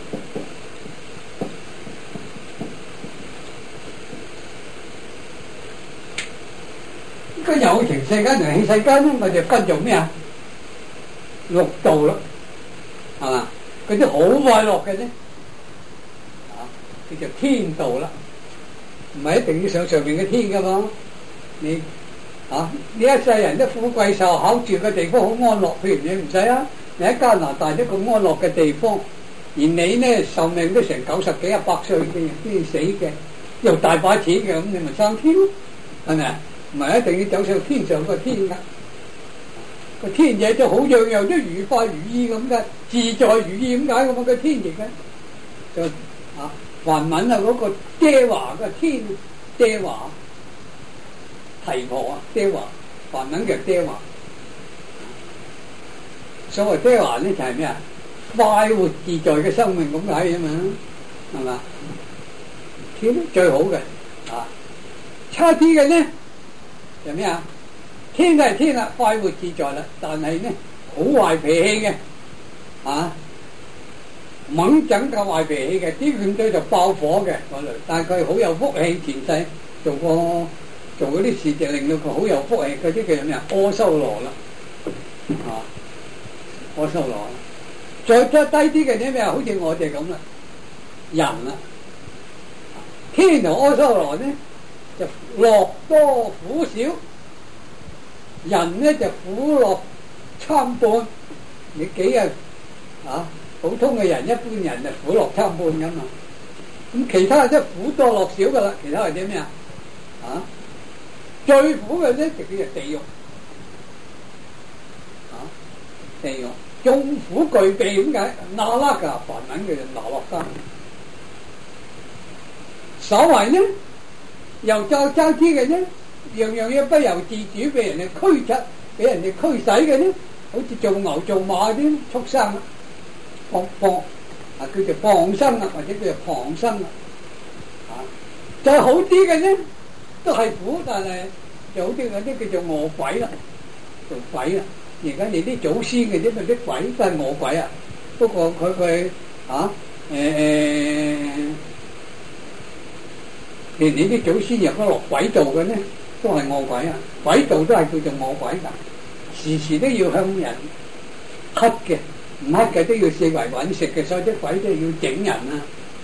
個有情世間同器世間咧，我哋分做咩啊？六道咯，係嘛？嗰啲好快樂嘅咧，叫做天道啦，唔係一定要上面嘅天噶嘛。你一世人都富貴壽考住嘅地方好安樂，譬如你唔使啊，你喺加拿大都咁安樂嘅地方，而你呢壽命都成90幾100歲嘅，先死嘅，又大把錢嘅，咁你咪上天咯，係咪啊？唔係一定要走上天上個天噶，個天嘢就好樣樣都如快如意咁嘅，自在如意咁解咁啊？個天亦咧就梵文啊嗰個爹華個天爹華提婆啊爹華，梵文叫爹華。所謂爹華咧就係咩啊？快活自在嘅生命咁解啊嘛，係嘛？天最好嘅差啲嘅咧。就咩啊？天係天啦，快活自在啦，但係呢好壞脾氣嘅，猛整個壞脾氣嘅，啲見到就爆火嘅嗰類，但係佢好有福氣，前世做嗰啲事就令到佢好有福氣，嗰啲叫咩啊？阿修羅啦，阿修羅。再低啲嘅啲咩啊？好似我哋咁啦，人啦，天同阿修羅呢？就樂多苦少，人呢就苦樂參半。你幾日普通嘅人，一般人就苦樂參半噶嘛。咁其他即係苦多樂少噶啦。其他係啲咩最苦嘅咧就叫做地獄。地獄眾苦具備點解？那拉噶梵文叫做那洛山。稍為呢？又再爭啲嘅啫，樣樣嘢不由自主，俾人哋驅斥，俾人哋驅使嘅啫。好似做牛做馬啲畜生啊，叫做放生啊，或者叫做旁生啊。再好啲嘅啫，都係苦，但係就好啲嗰啲叫做餓鬼啦，做鬼啦。而家你啲祖先嘅啲鬼都係餓鬼啊，不過佢連你啲祖先入咗落鬼道嘅呢，都係餓鬼啊！鬼道都係叫做餓鬼噶，時時都要向人乞嘅，唔乞嘅都要四圍揾食嘅，所以啲鬼都要整人啊！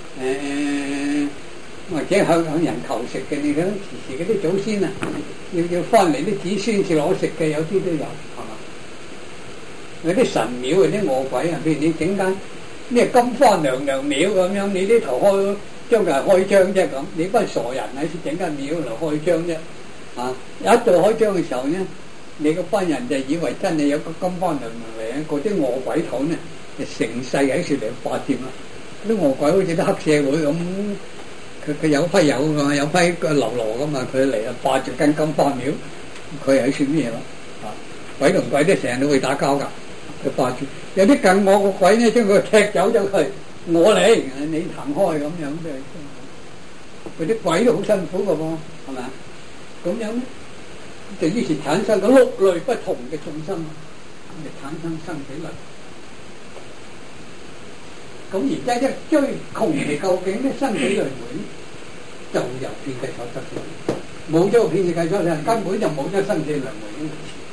或者向人求食嘅，你睇時時嗰啲祖先啊，要翻嚟啲子孫先攞食嘅，有啲都有，係嘛？有啲神廟嗰啲餓鬼啊，譬如你整間咩金花娘娘廟咁樣，你呢頭開將佢係開張啫咁，你班傻人喺處整間廟嚟開張啫，一到開張嘅時候呢，你嗰班人就以為真係有個金花娘娘嚟，嗰啲餓鬼頭呢就成世喺處嚟霸佔啦。啲餓鬼好似啲黑社會咁，佢有批有噶嘛，有批個流羅噶嘛，佢嚟啊霸住間金花廟，佢係算咩咯？鬼同鬼都成日都會打交噶，佢霸住。有啲近我個鬼呢，將佢踢走咗佢。我嚟，你行開咁樣，嗰啲鬼都好辛苦噶噃，係咪啊？咁樣咧，就於是產生咗六類不同嘅眾生，咁就產生生死輪。咁而家一追窮其究竟咧，生死輪迴就由遍計所得嘅，冇咗遍計所得，根本就冇咗生死輪迴。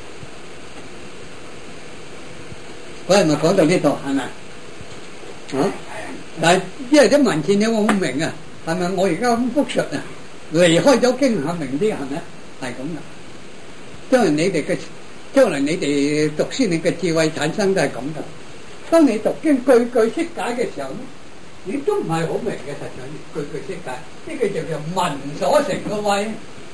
我係咪講到呢度？係咪？但係因為啲文字你我唔明啊，係咪我而家咁複述啊？ 離開咗經係明啲係咪？係咁噶。將來你哋讀書，你嘅智慧產生都係咁噶。當你讀經句句釋解嘅時候咧，你都唔係好明嘅，實在句句釋解，呢個就叫聞所成嘅慧。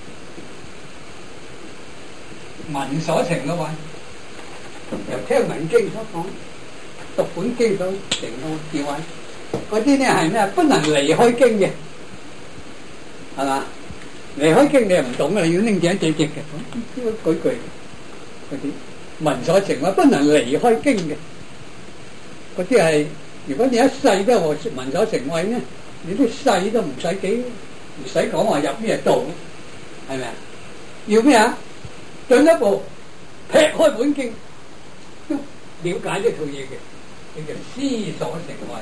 聞所成嘅慧，由聽聞經所講，讀本經所成嘅智慧，嗰啲咧係咩？不能離開經嘅，係嘛？離開經你係唔懂嘅，你要拎住一隻隻嘅，句句嗰啲聞所成慧，不能離開經嘅。嗰啲係，如果你一世都學聞所成慧咧，你啲世都唔使講話入咩道，係咪啊？要咩啊？進一步劈開本經，都了解呢套嘢嘅，叫做思所成慧。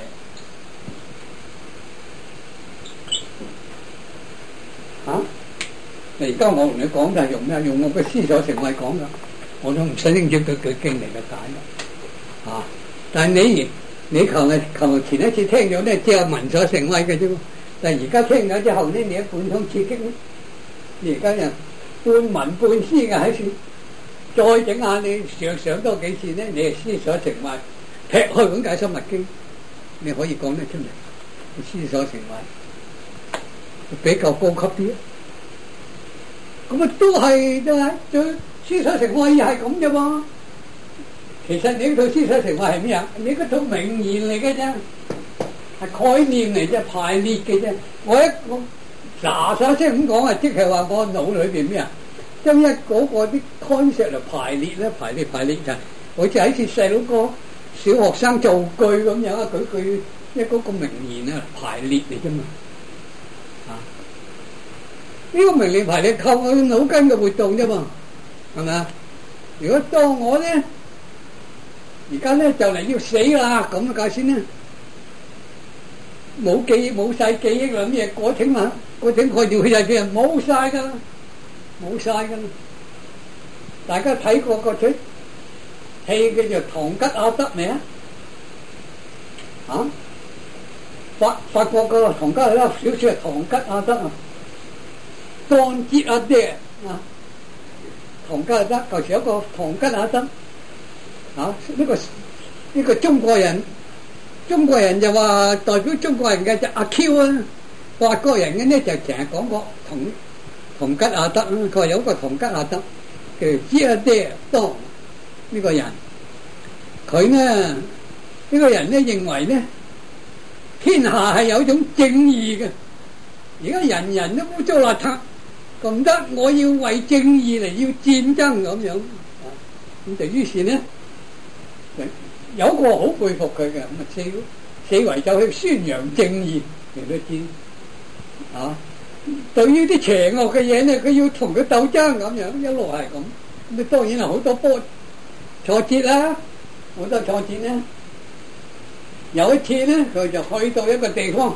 啊！而家我同你講就係用咩？用我嘅思所成慧講噶，我都唔使拎住句經嚟嘅解啦。啊！但係你求前一次聽咗咧，只有聞所成慧嘅啫。但係而家聽咗之後咧，你一貫通刺激咧，你而家又半聞半思嘅喺處，再整下你上多幾次咧，你係思所成慧，劈開本解深密經，你可以講得出嚟。思所成慧比較高級啲，咁啊都係最思所成慧係咁啫嘛。其實你套思所成慧係咩啊？你嗰套名言嚟嘅啫，係概念嚟啫，排列嘅啫。我嗱嗱聲咁講啊，即係話我腦裏邊咩啊？將一嗰個啲 concept 嚟排列咧，排列就好似喺似細佬哥、小學生造句咁樣啊，舉句一嗰個名言啊，排列嚟啫嘛。啊，呢個名言排列靠我腦筋嘅活動啫嘛，係咪啊？如果當我咧而家咧就嚟要死啦，咁嘅解先咧，冇記憶冇晒記憶啦，咩嗰挺概念去晒嘅人冇晒噶啦。大家睇過個出戲叫做《唐吉訶德》未啊？啊，法國個唐吉訶德小說係《唐吉訶德》啊，當吉阿爹啊，唐吉訶德舊時有個唐吉訶德啊，呢個中國人就話代表中國人嘅就阿 Q 啊，法國人嘅呢就成日講過唐吉訶德，佢話有個唐吉訶德叫吉阿爹當呢個人，佢呢個人呢認為呢天下係有一種正義嘅，而家人人都污糟邋遢，咁得我要為正義嚟要戰爭咁樣，咁就於是呢有一個好佩服佢嘅，咁啊四圍就去宣揚正義，人都知啊。對於啲邪惡嘅嘢咧，佢要同佢鬥爭咁樣，一路係咁。咁當然係好多挫折啦，好多挫折咧。有一次咧，佢就去到一個地方，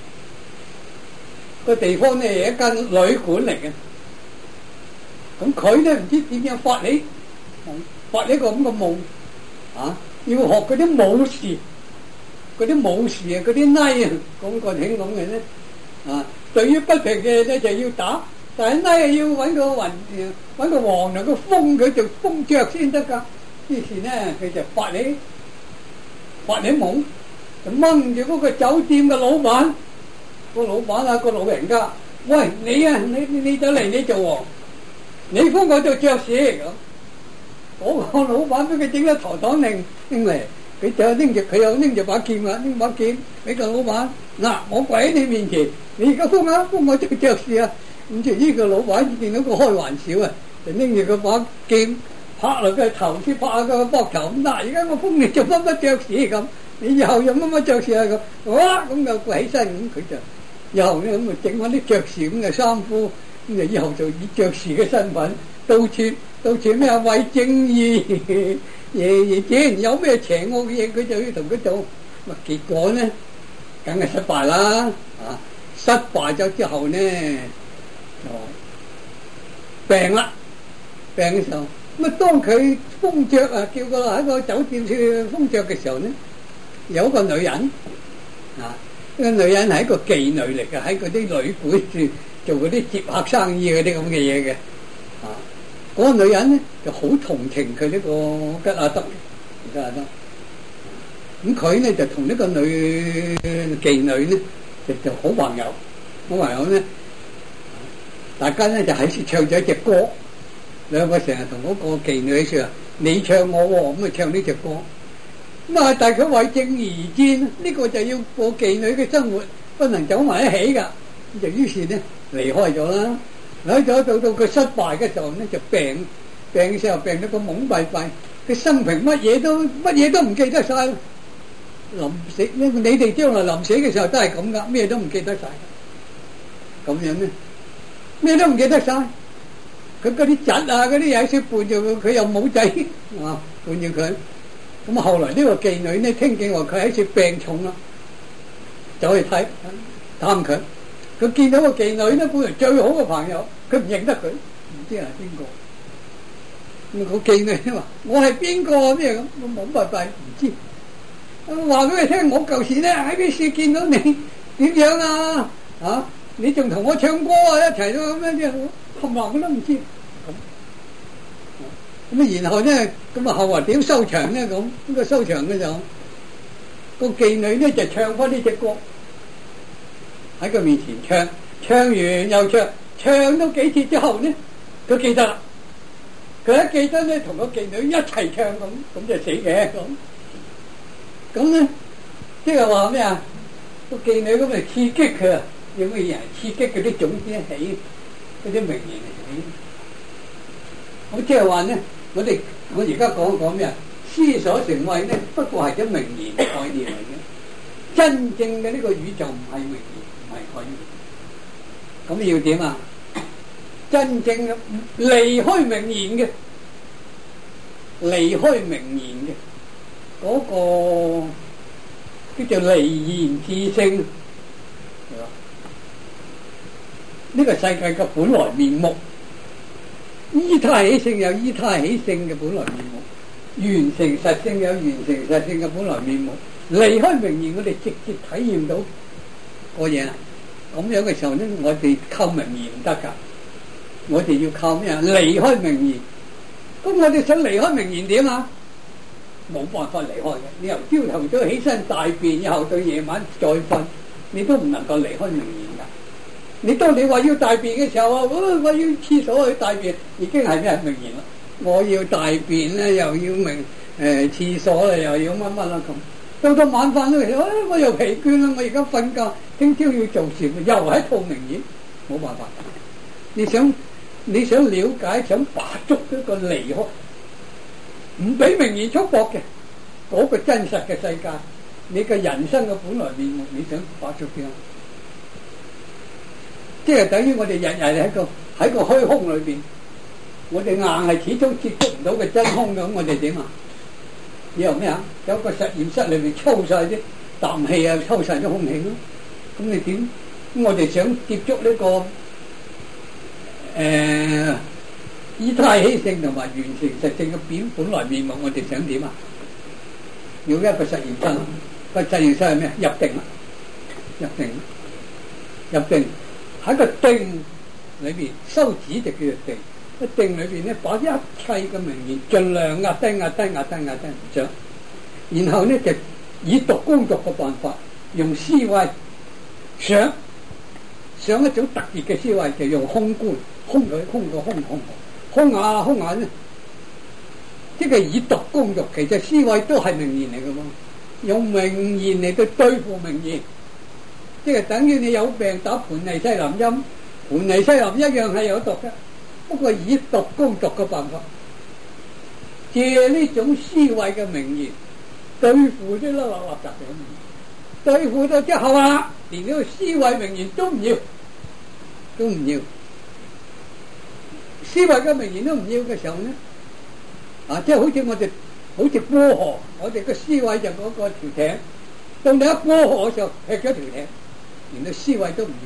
個地方咧係一間旅館嚟嘅。咁佢咧唔知點樣發起個咁嘅夢啊！要學嗰啲武士啊，嗰啲拉啊，講個聽咁嘅咧啊！對於不平嘅咧就要打，但係拉要揾個王嚟，個封佢就封爵先得噶。於是咧佢就發起夢，就掹住嗰個酒店嘅老闆，個老人家，喂你啊，你走嚟你做王，你封我做爵士咁。嗰個老闆俾佢整咗陀糖令拎嚟，佢又拎住把劍啊，拎把劍俾個老闆，嗱我跪喺你面前，你而家封我做爵士啊！咁就呢個老闆見到佢開玩笑啊，就拎住個把劍拍落佢頭先，拍下佢個膊頭，嗱而家我封你做乜爵士咁，你以後有乜爵士啊咁，哇咁就跪起身，咁佢就以後咧咁就整翻啲爵士咁嘅衫褲，咁就以後就以爵士嘅身份到處咩為正義，既然有咩邪惡嘅嘢，佢就要同佢做。咁結果呢，梗係失敗啦。啊，失敗咗之後呢，就病啦。病嘅時候，咁啊當佢封爵啊，叫佢喺個酒店去封爵嘅時候呢，有一個女人啊，呢個女人係一個妓女嚟嘅，喺嗰啲旅館住做嗰啲接客生意嗰啲咁嘅嘢嘅。嗰個女人咧就好同情佢呢個吉亞德，吉亞德。咁佢咧就同呢個妓女咧就好朋友，好朋友咧，大家咧就喺處唱咗一隻歌，兩個成日同嗰個妓女說：你唱我喎，咁啊唱呢隻歌。咁啊，但係佢為正而戰，呢個就要過妓女嘅生活，不能走埋一起噶，就於是咧離開咗啦。離開咗到佢失敗嘅時候咧，就病嘅時候病到個懵閉閉，佢生平乜嘢都唔記得晒。臨死，你哋將來臨死嘅時候都係咁噶，咩都唔記得晒。咁樣咧，咩都唔記得晒。佢嗰啲侄啊，嗰啲有少伴住佢又冇仔啊，伴住佢。咁後來呢個妓女咧，聽見話佢喺處病重啦，走去探佢。佢見到個妓女咧，本來最好嘅朋友，佢唔認得佢，唔知係邊個。咁個妓女咧話：我係邊個咩咁？我懵閉閉唔知。話俾佢聽，我舊時咧喺邊處見到你，點樣啊？啊！你仲同我唱歌啊，一齊都咁樣啫，冚唪唥我都唔知。咁啊，然後咧，咁啊後話點收場咧？咁呢個收場嘅時候，個妓女咧就唱翻呢隻歌喺佢面前唱，唱完又唱，唱咗幾次之後咧，佢記得啦。佢一記得咧，同個妓女一齊唱咁就死嘅咁。咁咧，即係話咩啊？個妓女咁嚟刺激佢啊！有乜嘢刺激嗰啲種子起，嗰啲名言嚟起。咁即係話咧，我而家講咩啊？思所成慧咧，不過係啲名言概念嚟嘅。真正嘅呢個宇宙唔係名言，唔係概念。咁要點啊？真正嘅離開名言嘅，離開名言嘅。嗰個叫做離言自性，呢個世界嘅本來面目，依他起性有依他起性嘅本來面目，緣成實性有緣成實性嘅本來面目。離開名言，我哋直接體驗到個嘢啦。咁樣嘅時候咧，我哋靠名言唔得噶，我哋要靠咩啊？離開名言。咁我哋想離開名言點啊？冇辦法離開嘅，你由朝頭早起身大便，以後到夜晚再瞓，你都唔能夠離開名言噶。你當你話要大便嘅時候啊，我要廁所去大便，已經係咩名言啦？我要大便咧，又要廁所啦，又要乜乜啦咁。到晚飯都其實，我又疲倦啦，我而家瞓覺，聽朝要做事，又係一套名言，冇辦法。你想了解，想把捉一個離開。唔俾名言束縛嘅嗰個真實嘅世界，你嘅人生嘅本來面目，你想把捉點？即係等於我哋日日喺個虛空裏邊，我哋硬係始終接觸唔到嘅真空咁，我哋點啊？以後咩啊？有個實驗室裏邊抽晒啲氮氣啊，抽晒啲空氣咯。咁你點？咁我哋想接觸呢個依他起性同埋緣成實性嘅本來面目，我哋想點啊？要一個實驗室，個實驗室係咩？入定喺個定裏邊修止就叫做定。喺定裏邊咧，把一切嘅名言盡量壓低唔上，然後咧就以獨工作嘅辦法，用思維想一種特別嘅思維，就用空觀，空下咧，即係以獨工作。其實思維都係名言嚟嘅嘛，用名言嚟到對付名言，即係等於你有病打盤尼西林針，盤尼西林一樣係有毒嘅，不過以獨工作嘅辦法，借呢種思維嘅名言對付啲垃圾嘅名言，對付到之後啊，連呢個思維名言都唔要。思維嘅名言都唔要嘅時候咧，即係好似過河，我哋個思維就嗰個條艇，到你一過河嘅時候，劈咗條艇，連個思維都唔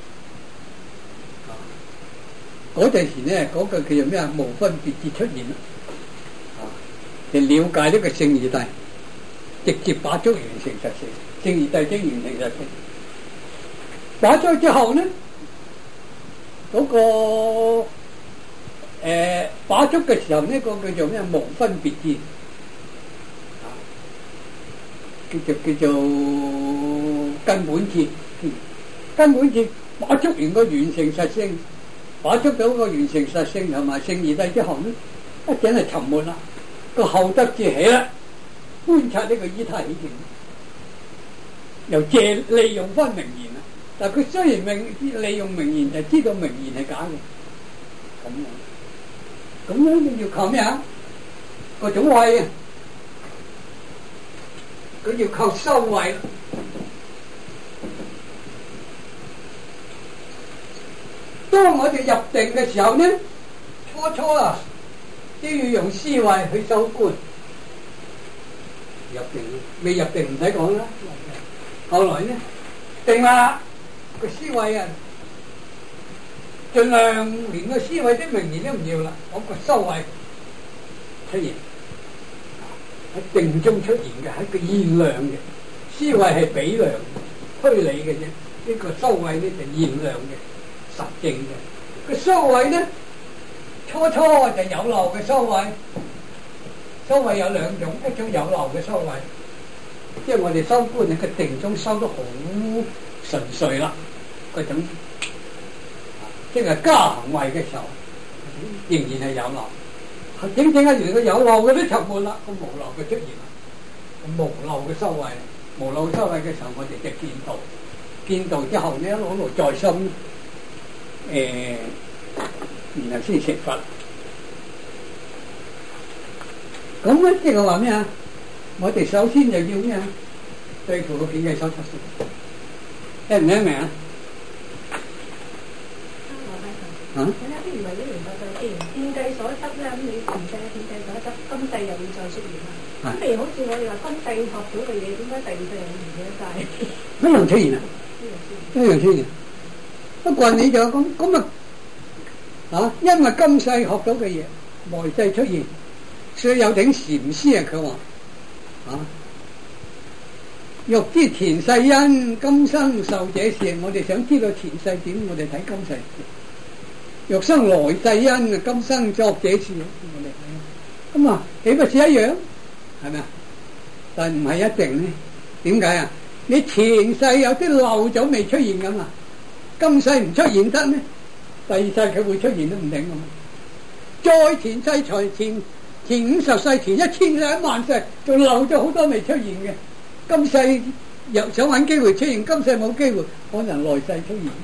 要。嗰陣時咧，嗰個叫做咩啊？無分別智出現啦，就了解呢個聖義諦，直接把觸完成實性，聖義諦即完成實性。打咗之後咧， 嗰個把觸嘅時候呢個叫做咩？無分別見，叫做根本見。根本見把觸完個完成實性，把觸到個完成實性同埋聖義諦之後呢，一陣係沉沒啦。個後得智起啦，觀察呢個依他起見，又借利用翻名言啦。但係佢雖然利用名言，就知道名言係假嘅，咁樣你要靠咩啊？個種慧啊，佢要靠修慧。當我哋入定嘅時候呢，初啊都要用思慧去修觀。入定未入定唔使講啦，後來呢定啦個思慧啊，盡量連個思慧的名言都唔要啦，講個修慧出現喺定中出現嘅，係個現量嘅。思慧係比量推理嘅啫，呢個修慧呢就現量嘅實證嘅。個修慧呢初就有漏嘅修慧。修慧有兩種，一種有漏嘅修慧，即係我哋修觀喺個定中修得好純粹啦，嗰種即係加行慧嘅時候，仍然係有漏。整一完個有漏嘅都沉沒啦，個無漏嘅出現啦，無漏嘅修慧，無漏修慧嘅時候，我哋就見道，見道之後呢，一路再深，然後先成佛。咁咧即係話咩啊？我哋首先就要咩啊？對付個遍計所得先，聽唔聽明啊？ 我有啲唔係啲明白就既然遍計所得咧，咁你唔計遍計所得，今世又會再出現啦。咁譬如好似我哋話今世學到嘅嘢，點解第二世又唔記得晒？ 一樣出現啊！一樣出現。不過你就咁啊，因為今世學到嘅嘢，來世出現。所以有頂禪師啊，佢話欲知前世因，今生受這事。我哋想知道前世點，我哋睇今世。欲生來世因，今生作這事。我哋咁啊，豈不是一樣？係咪啊？但唔係一定呢？點解啊？你前世有啲漏咗未出現噶嘛？今世唔出現得呢？第二世佢會出現都唔定噶嘛？再前世才前50世、前1000世、10000世，仲漏咗好多未出現嘅。今世又想揾機會出現，今世冇機會，可能來世出現。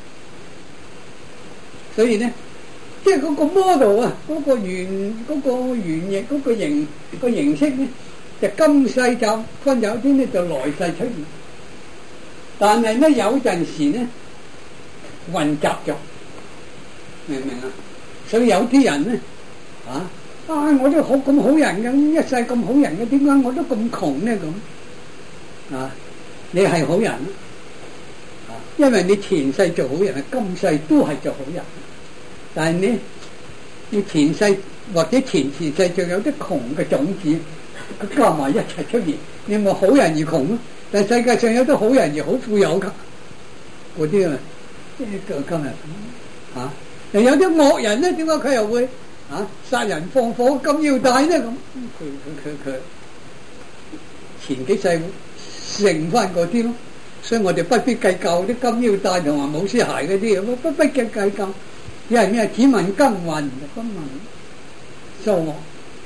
所以呢，即係嗰個 model 啊，嗰個原型嗰個形式呢，就今世就分有啲呢就來世出現。但係呢，有陣時呢混雜咗，明唔明啊？所以有啲人呢我都好咁好人嘅，一世咁好人嘅，點解我都咁窮呢？咁你係好人因為你前世做好人，今世都係做好人。但係呢，你前世或者前世仲有啲窮嘅種子，佢加埋一齊出現，你咪好人而窮咯。但係世界上有啲好人而好富有噶，嗰啲今日又有啲惡人咧，點解佢又會殺人放火金腰帶呢？咁佢前幾世剩翻嗰啲咯，所以我哋不必計較啲金腰帶同埋冇絲鞋嗰啲，不必計較。因為咩？只問耕耘，不問修惡。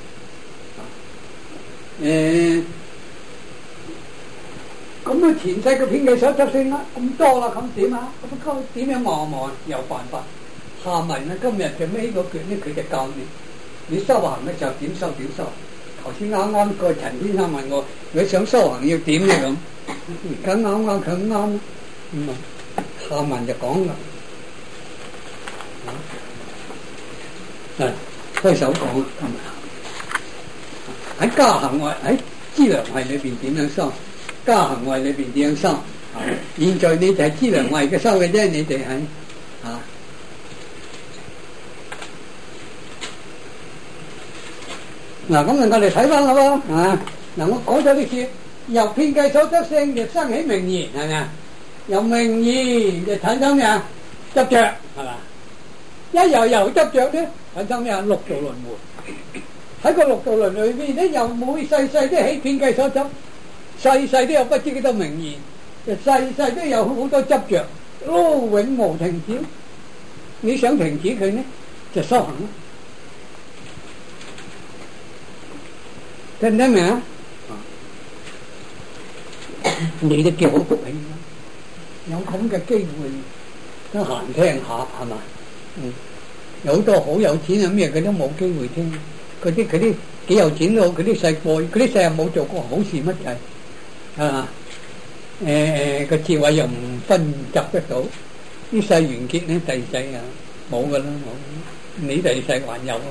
咁啊，前世嘅遍計所得性啦，咁多啦，咁點啊？咁點樣望有辦法？下文啊，今日就尾嗰句呢，佢就教你修行嘅時候點修點修。頭先啱個陳先生問我，你想修行要點嘅咁，而家啱佢啱，下文就講啦。開手講喺加行位喺資糧位裏邊點樣修？加行位裏邊點樣修？現在你就係資糧位嘅修嘅啫，你哋係嗱，咁我哋睇翻啦喎嗱，我講咗呢次由遍計所得性就生起名言，係咪啊？由名言就產生咩啊？執着，係嘛？ 一又執着咧，產生咩啊？六道輪迴。喺個六道輪裏邊咧，又每世世都起遍計所執，世世都有不知幾多名言，世世都有好多執着，永無停止。你想停止佢呢，就修行咯。聽唔聽明啊？你都叫好福氣啦，有咁嘅機會得閒聽下係嘛？有好多好有錢啊咩，佢都冇機會聽。嗰啲幾有錢都好，嗰啲細個，嗰啲細日冇做過好事乜滯啊？個智慧又唔分集得到，啲世完結咧，第二世啊冇噶啦，冇。你第二世還有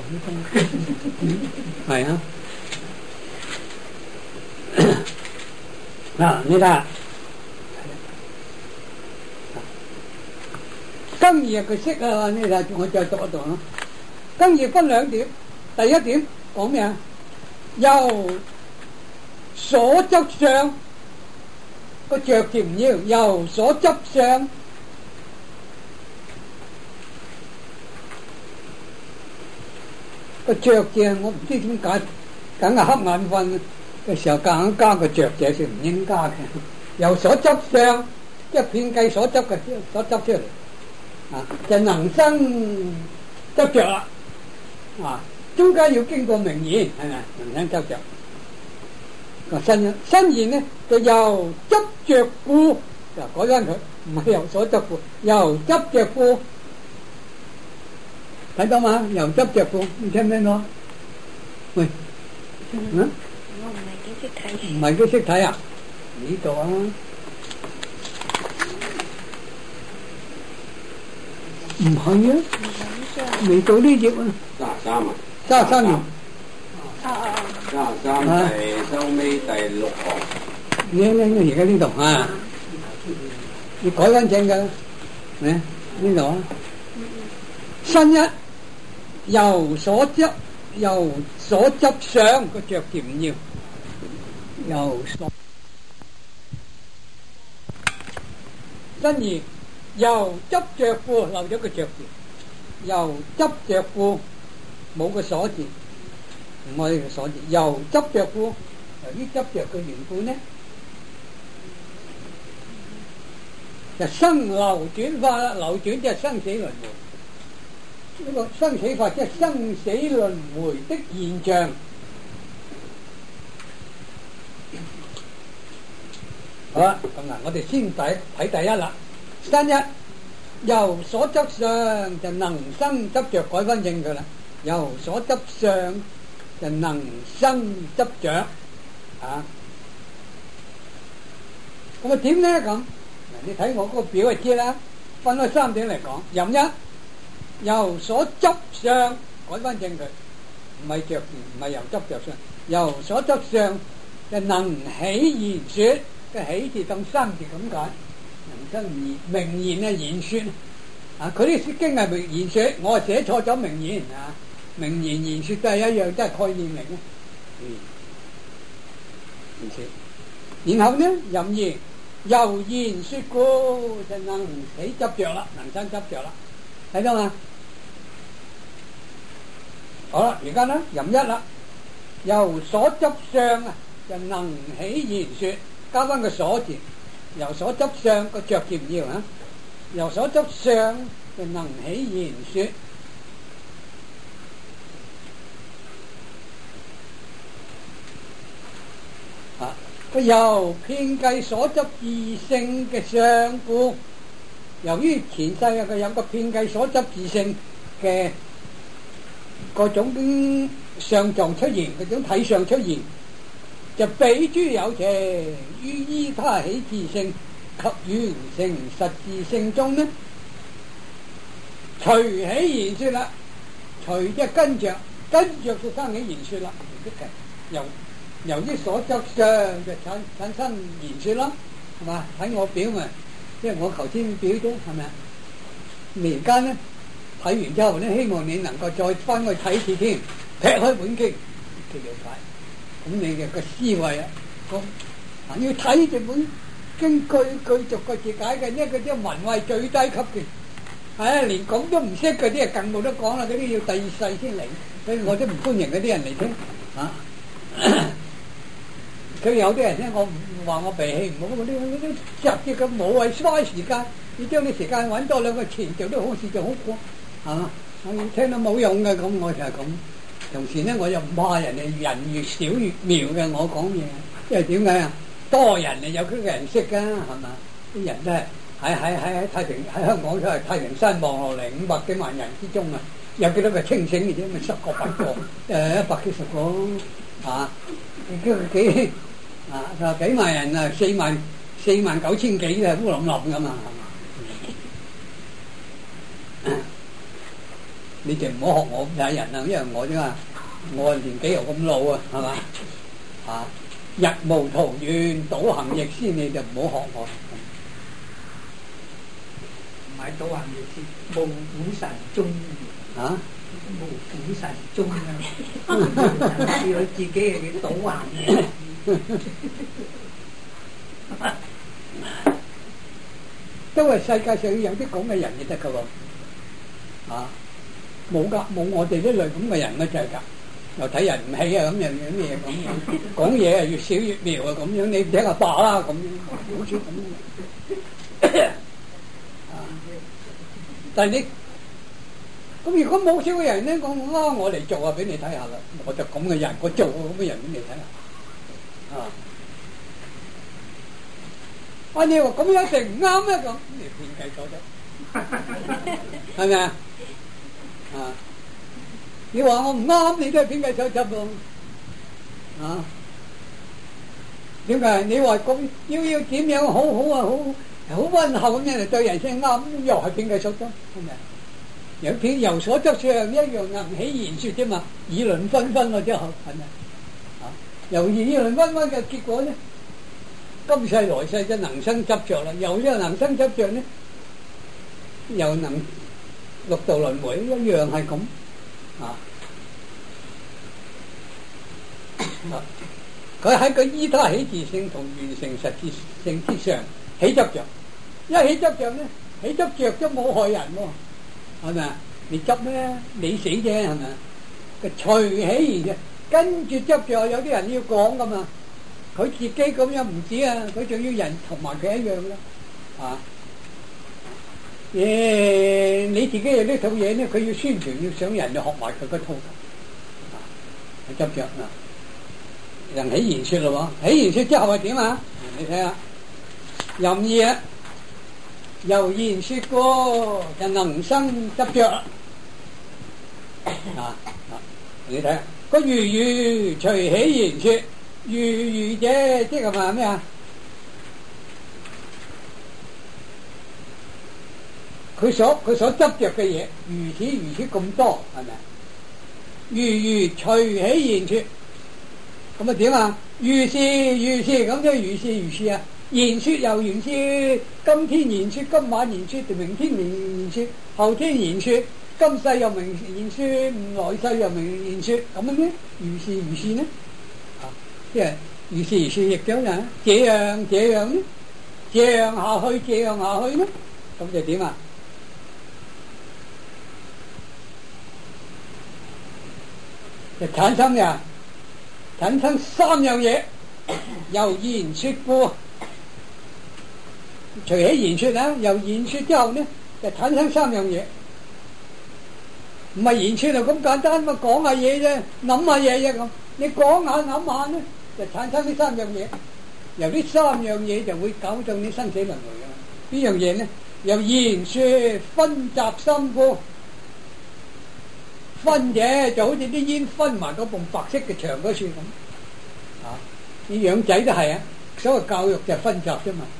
係啊。嗱，你睇下，庚業嘅識啊，你睇，我再讀一讀咯。庚業分兩點，第一點講咩啊？由所執相個着字唔要，由所執相個着字，我唔知點解，梗係瞌眼瞓嘅時候夾硬加個着字，是唔應加嘅。由所執相，即係遍計所執嘅所執出嚟，就能生執着啦。中間要經過名言，係咪？能生執着。個新言呢，就由執着故，就改翻佢，唔係由所執故，由執着故。睇到嘛？由執着故，你聽唔聽到？喂， 我唔係幾識睇。 唔係幾識睇啊？呢度啊，唔係啊，未到呢頁啊。33頁。33係收尾第6行。你而家呢度啊？你改翻正㗎，呢度啊。新一由所執相個着字唔要，由所新二由執着故，漏咗個着字，由執着故冇個所字，唔可以個所字，由執着故，由於執着嘅緣故呢，就生流轉法啦，流轉即係生死輪迴。呢個生死法即係生死輪迴的現象。好啦，咁嗱，我哋先睇第一啦。新一由所執相就能生執着，改翻正佢啦。由所執相就能生執着啊。咁啊點咧咁？嗱，你睇我嗰個表就知啦。分開3點嚟講，任一。由所執相改翻正佢，唔係着字，唔係由執着相。由所執相就能起言說，個起字當生字咁解，能生名言啊言說啊。佢啲經係言說，我係寫錯咗名言啊。名言言說都係一樣，都係概念嚟嘅。言說，然後呢任二由言說故就能起執着啦，能生執着啦。睇到嘛？好啦，而家呢任一啦，由所執相啊，就能起言說，加翻個所字，由所執相個着字唔要啊，由所執相就能起言說。個由遍計所執自性嘅相故。由於前世啊，佢有個遍計所執自性嘅各種相狀出現，嗰種體相出現，就比諸有情於依他起自性及完成實自性中呢，隨起言說啦，隨即跟着就生起言說啦，由於所執相就產生言說啦，係嘛？睇我表咪？即係我頭先表咗，係咪啊？而家咧睇完之後咧，希望你能夠再翻去睇次添，劈開本經去了解。咁你嘅個思維啊，要睇住本經句句逐個字解嘅，呢個即係文慧最低級嘅， 連講都唔識嗰啲啊，更冇得講啦！嗰啲要第二世先嚟，所以我都唔歡迎嗰啲人嚟聽啊。佢有啲人咧，我唔話我脾氣唔好，嗰啲直接咁冇謂嘥時間，你將啲時間揾多兩個錢做啲好事就好過，係嘛？我要聽到冇用嘅，咁我就係咁。同時咧，我又唔怕人哋人越少越妙嘅，我講嘢，因為點解啊？多人啊，有佢嘅人識㗎，係嘛？啲人都係喺太平喺香港都係太平山望落嚟500幾萬人之中啊，有幾多個清醒嘅啫？咪10個8個，100幾10個啊？幾萬人啊，49000幾啊，烏冧冧㗎嘛，係嘛？你哋唔好學我咁睇人啊，因為我啫嘛，我年紀又咁老啊，係嘛？啊，日無途遠，倒行逆施，你就唔好學我。 唔係倒行逆施，無虎神宗啊！ 無虎神宗啊！試佢自己係叫倒行嘅。 都係世界上要有啲咁嘅人就得噶喎，啊！冇我哋呢類咁嘅人乜就係㗎，又睇人唔起啊咁樣咩咁樣，講嘢啊越少越妙啊咁樣，你聽下爸啦咁樣，好似咁樣。但係你咁如果冇少嘅人咧，我嚟做啊俾你睇下啦，我就咁嘅人，我做咁嘅人俾你睇下。你話咁樣一定唔啱咩咁？你偏計咗啫，係咪啊？你話我唔啱，你都係偏計手執喎。點解？你話咁要點樣好溫厚咁樣嚟對人先啱，又係偏計手執，係咪？有偏由所執上一樣硬起言説啫嘛，議論紛紛咯，之後係咪？由議論紛紛嘅結果咧，今世來世就能生執着啦。由呢個能生執着咧，又能六道輪迴一樣係咁佢喺個依他起自性同完成實質性之上起執着，一起執着咧，起執着都冇害人喎，係咪啊？你執咩？你死啫，係咪啊？佢隨起而嘅，跟住執着，有啲人要講噶嘛，佢自己咁樣唔止啊，佢仲要人同埋佢一樣啦，你自己有呢套嘢咧，佢要宣傳，要想人哋學埋佢嗰套，執着啊！人起言説咯喎，起言説之後係點啊？你睇下，任意啊，由言説過就能生執着你睇下個如如隨起言説，如如者即係話咩啊？佢所執着嘅嘢如此咁多，係咪？如如隨起言説。咁啊點啊？如是咁即係如是啊！言説又言説，今天言説，今晚言説，明天言説，後天言説，今世又明言説，來世又明言説，咁樣咧？如是呢？即係如是亦講人，這樣呢？這樣下去呢？咁就點啊？就產生3樣嘢，由言説過，隨起言説啊！由言説之後呢，就產生3樣嘢，唔係言説就咁簡單嘛，講下嘢啫，諗下嘢啫咁。你講下諗下呢，就產生呢3樣嘢，由呢3樣嘢就會搞到你生死輪迴嘅。呢樣嘢呢，由言説分集心過。分嘅就好似啲煙分埋嗰埲白色嘅牆嗰處咁，你養仔都係啊，所謂教育就係分集啫嘛，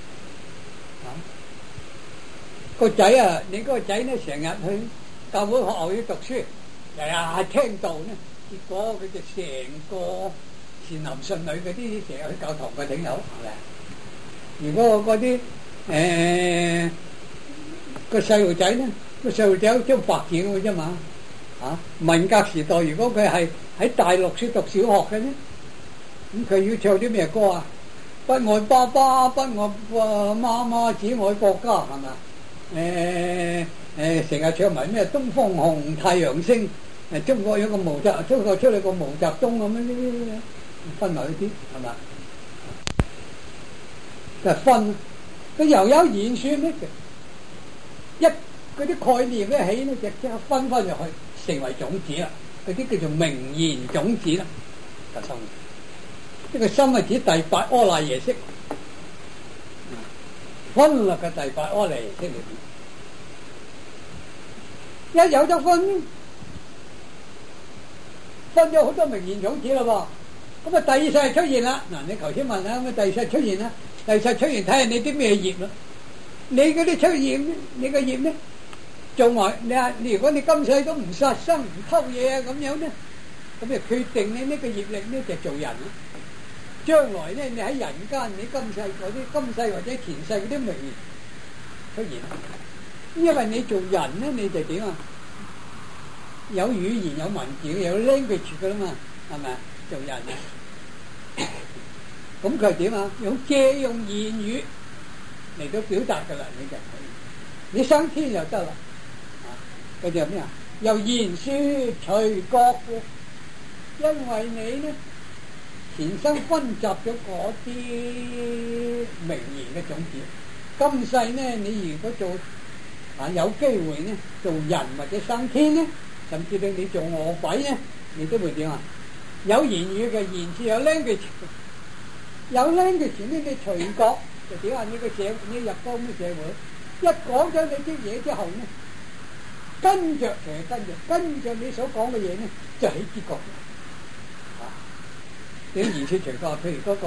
個仔啊，你嗰個仔呢成日去教會學校要讀書，日日聽道呢，結果佢就成個善男信女嗰啲成日去教堂嘅頂友，係咪？如果嗰啲個細路仔呢，個細路仔好張白紙咁啫嘛。文革時代，如果佢係喺大陸書讀小學嘅呢，咁佢要唱啲咩歌啊？不愛爸爸，不愛媽媽，只愛國家，係咪？ 成日唱埋咩東方紅太陽升，中國有個毛澤，中國出嚟個毛澤東咁樣呢，分埋呢啲係嘛？就分，佢又有言說呢，一嗰啲概念一起呢，就即刻分翻入去，成為種子啦。嗰啲叫做名言種子啦，個心。呢個心係指第八阿賴耶識，分落嘅第八阿賴耶識裏邊，一有咗分咗好多名言種子啦噃。咁啊，第二世出現啦。嗱，你頭先問啦，咁啊，第二世出現啦，第二世出現睇下你啲咩業啦。你嗰啲出現，你個業咧，做埋你如果你今世都唔殺生唔偷嘢啊咁樣咧，咁就決定你呢個業力咧就做人啦。將來咧你喺人間，你今世或者前世嗰啲名言出現，因為你做人咧你就點啊？有語言有文字有 language 噶啦嘛，係咪做人啊？咁佢係點啊？借用言語嚟到表達噶啦，你就可以，你生天就得啦。佢就咩啊？由言說隨覺嘅，因為你咧前生分集咗嗰啲名言嘅種子，今世咧你如果做有機會咧做人或者生天咧，甚至你做餓鬼咧，你都會點啊？有言語嘅言詞，有 language， 有 language 呢，你隨覺就點啊？你個社你入到咁嘅社會，一講咗你啲嘢之後咧，跟着你所講嘅嘢咧，就起知覺。你言說隨覺，譬如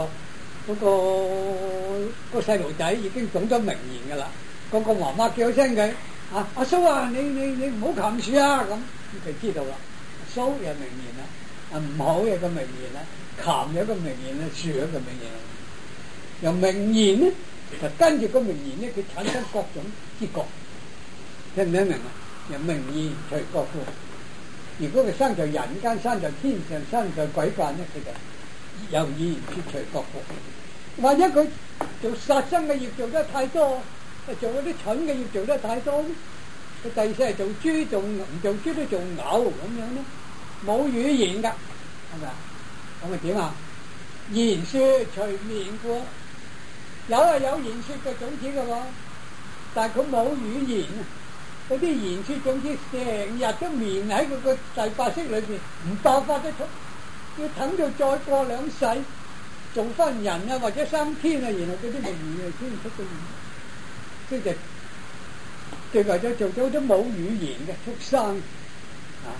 個細路仔已經懂咗名言噶啦，個媽媽叫聲佢阿蘇啊，你唔好擒樹啊咁，佢知道啦。蘇有名言啦，唔好有個名言啦，擒有個名言啦，樹有個名言啦。由名言咧，就跟住個名言咧，佢產生各種知覺，聽唔聽明啊？由名言隨覺嘅。如果佢生在人間，生在天上，生在鬼界咧，佢就由言說隨覺嘅。或者佢做殺生嘅業做得太多，做嗰啲蠢嘅業做得太多咧，佢第二世係做豬，做唔做豬都做牛咁樣咧，冇語言㗎，係咪啊？咁咪點啊？言說隨眠過，有言說嘅種子嘅喎，但係佢冇語言啊！嗰啲言說種子成日都眠喺佢個第八識裏邊，唔爆發得出，要等到再過兩世做翻人啊，或者生天啊，然後嗰啲名言先出到現，即係最為咗做咗啲冇語言嘅畜生啊！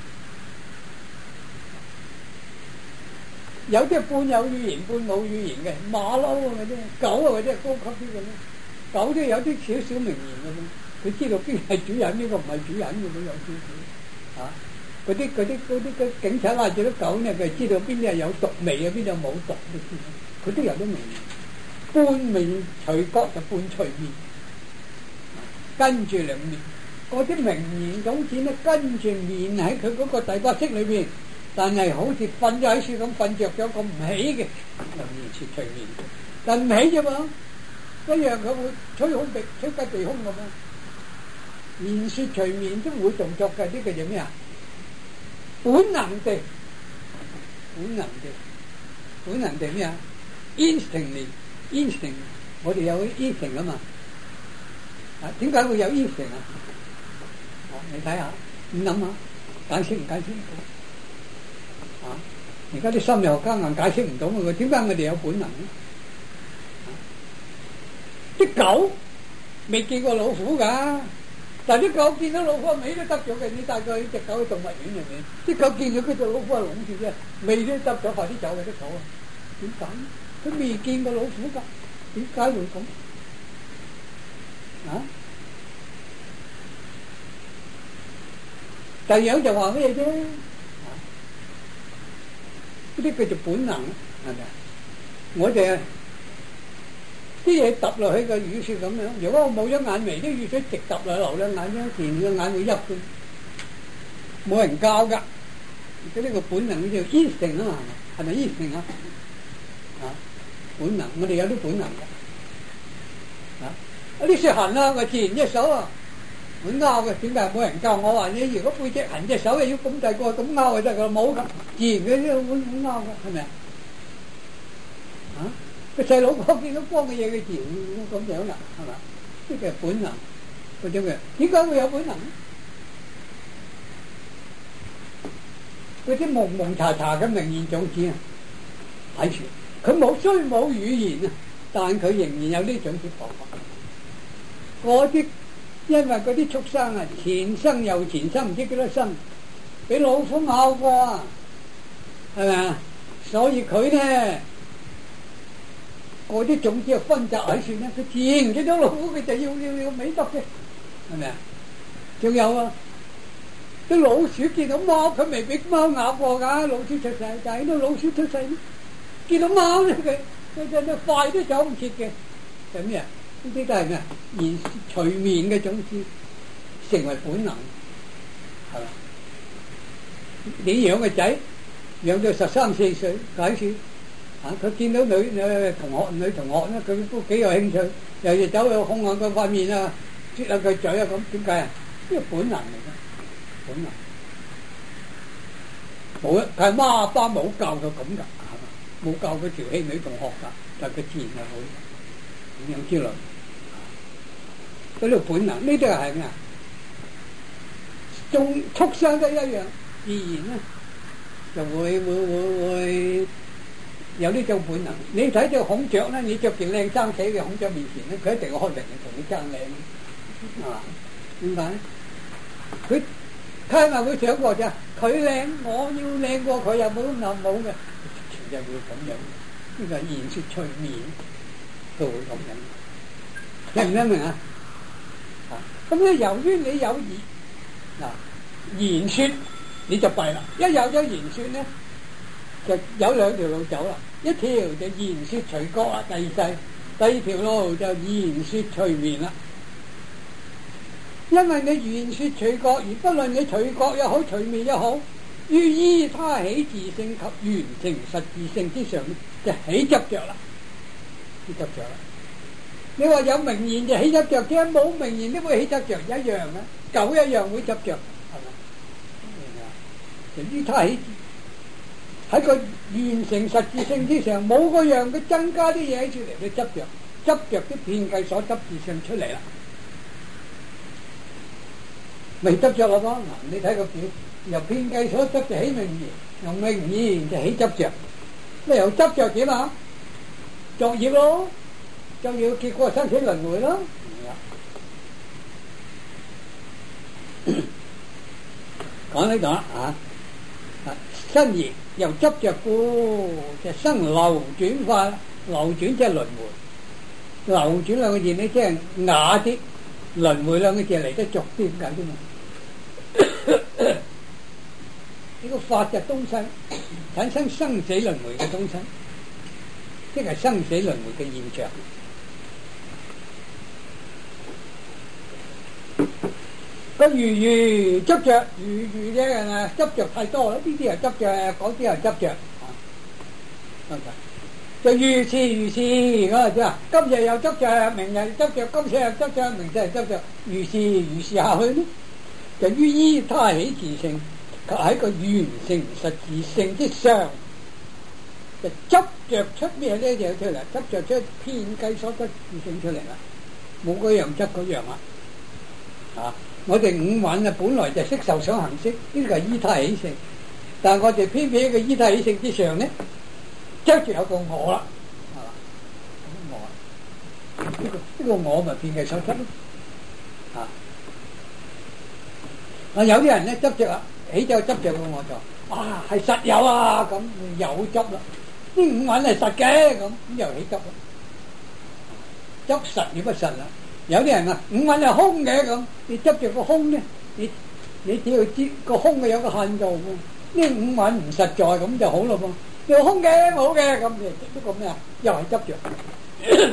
有啲半有語言半冇語言嘅馬騮啊，嗰啲狗啊，嗰啲係高級啲嘅咧，狗都有啲少少名言嘅啫。佢知道邊係主人，呢個唔係主人嘅，佢有少少啊！嗰啲警察拉住啲狗咧，佢知道邊啲係有毒味啊，邊啲冇毒嘅，佢都有啲名言。半名隨覺就半隨眠，跟住兩面嗰啲名言種子咧，跟住面喺佢嗰個第八識裏邊，但係好似瞓咗喺樹咁瞓着咗咁唔起嘅，名言說隨眠，但唔起啫嘛，一樣佢會吹雞鼻空咁啊！言說隨眠都會動作嘅，呢個叫咩啊？本能地咩啊 ？instinct， 我哋有 instinct 啊嘛。啊，點解會有 instinct 啊？你睇下，你諗下，解釋唔解釋到？啊，而家啲心理學家硬解釋唔到嘅，點解我哋有本能咧？啲狗未見過老虎㗎。但啲狗見到老虎尾都耷咗嘅，你帶佢隻狗去動物園入面，啲狗見到佢隻老虎係攬住啫，尾都耷咗，快啲走嘅啲狗啊！點解？佢未見過老虎㗎，點解會咁？啊！第二樣就話咩啫？嗰啲叫做本能，係咪啊？我哋啲嘢揼落去個雨雪咁樣，如果我冇咗眼眉，啲雨水直揼落流兩眼啫，自然個眼會喐嘅，冇人教㗎。而家呢個本能叫 instinct 啊嘛，係咪 instinct啊？啊，本能，我哋有啲本能嘅。啊，啲雪痕啊，我自然一手啊， 會拗嘅，點解冇人教我話你如果背脊痕隻手又要咁大個咁拗就得㗎，冇㗎，自然嘅都會拗㗎，係咪啊？個細佬哥見到光嘅嘢，佢自然會咁樣啦，係嘛？呢個係本能嗰種嘅，點解會有本能？嗰啲蒙蒙查查嘅名言種子啊，睇住佢雖冇語言啊，但佢仍然有啲種子播放。嗰啲因為嗰啲畜生啊，前生又前生唔知幾多生，俾老虎咬過啊，係咪啊？所以佢咧嗰啲種子啊分集喺處咧，佢自然見到老虎，佢就要美德嘅，係咪啊？仲有啊！啲老鼠見到貓，佢未俾貓咬過㗎。老鼠出世，但係啲老鼠出世咧，見到貓咧，佢就快都走唔切嘅。就咩啊？呢啲都係咩啊？延隨眠嘅種子，成為本能，係嘛？你養個仔，養到13、14歲，解説啊，佢見到女同學咧，佢都幾有興趣，又要走去控下佢塊面啊，啜下佢嘴啊，咁點解啊？呢個本能嚟嘅。本能冇啊，但係媽阿爸冇教佢咁噶，係嘛？冇教佢調戲女同學噶，但係佢自然係會咁樣之類。嗰啲本能呢啲係咩啊？眾畜生都一樣，自然咧就會有呢種本能。你睇隻孔雀咧，你着件靚衫企嘅孔雀面前咧，佢一定開明同你爭靚，係嘛？點解咧？佢睇下佢想過咋，佢靚，我要靚過佢，又冇咁又冇嘅，就會咁樣。呢個言說隨眠都會咁樣，明唔明啊？咁咧，由於你有言說，你就弊啦。一有咗言說咧，就有兩條路走啦。一條就言說隨覺啦，第二條路就言說隨眠啦。因為你言說隨覺，而不論你隨覺又好，隨眠又好，於依他起自性及完成實自性之上，就起執着啦。起執着啦。你話有名言就起執着，點解冇名言都會起執着？一樣嘅，狗一樣會執着，係咪？就於他起喺個完成實自性之上，冇嗰樣佢增加啲嘢出嚟，你執着啲遍計所執自性出嚟啦。未執着啦噃，嗱，你睇個表，由遍計所執就起名言，由名言就起執着。咩由執着點啊？作業咯，作業結果生死輪迴咯。講呢度啊，身言由執着故，就生流轉法。流轉即係輪迴，流轉兩個字咧即係雅啲，輪迴兩個字嚟得俗啲，點解啫嘛？呢個法嘅東西產生生死輪迴嘅東西，即係生死輪迴嘅現象。個如執着，如啫係咪？執着太多啦，呢啲係執着，嗰啲係執着。就如是嗰個啫，今日又執着，明日執着，今世又執着，明世又執着，如是下去咧，就於依他起自性及喺個完成實自性之上，就執着出咩咧？就出嚟，執着出遍計所執自性出嚟啦，冇嗰樣執嗰樣啊！我哋五蘊啊，本來就色受想行識，呢個係依他起性，但係我哋偏偏喺個依他起性之上咧，執住有個我啦，係嘛？呢個我咪遍計所執咯，有啲人咧執着啊，起咗執着個我就係實有啊，咁有執啦，啲五蘊係實嘅，咁又起執啦，執實與不實啦。有啲人啊，五蘊係空嘅，咁你執着個空咧，你只要知個空嘅有個限度喎，呢五蘊唔實在咁就好咯噃。你話空嘅冇嘅咁，呢個咩啊？又係執着。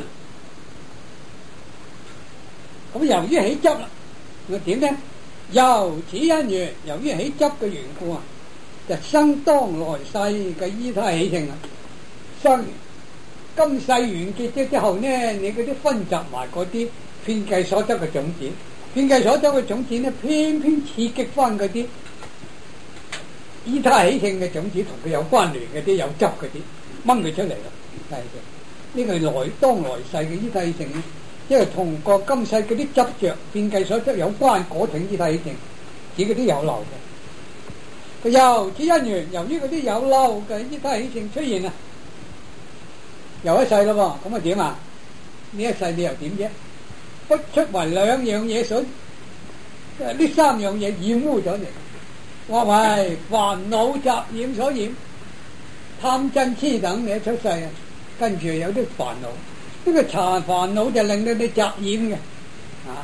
咁由於起執啦，我點咧？由此因緣，由於起執嘅緣故啊，就生當來世嘅依他起性啦。生今世完結咗之後呢，你嗰啲分集埋嗰啲遍計所執嘅種子， 邊計所得嘅種子咧，偏偏刺激翻嗰啲依他喜慶嘅種子，同佢有關聯嗰啲有執嗰啲，掹佢出嚟咯。係嘅，呢個來當來世嘅依他喜慶咧，因為同個今世嗰啲執着邊計所得有關，嗰種依他喜慶，指嗰啲有漏嘅。佢由此因緣，由於嗰啲有漏嘅依他喜慶出現啊，又一世咯喎，咁啊點啊？呢一世你又點啫？不出為兩樣嘢所，呢三樣嘢染污咗你。話為煩惱雜染所染，貪嗔癡等你一出世啊，跟住有啲煩惱，呢個煩惱就令到你雜染嘅，啊？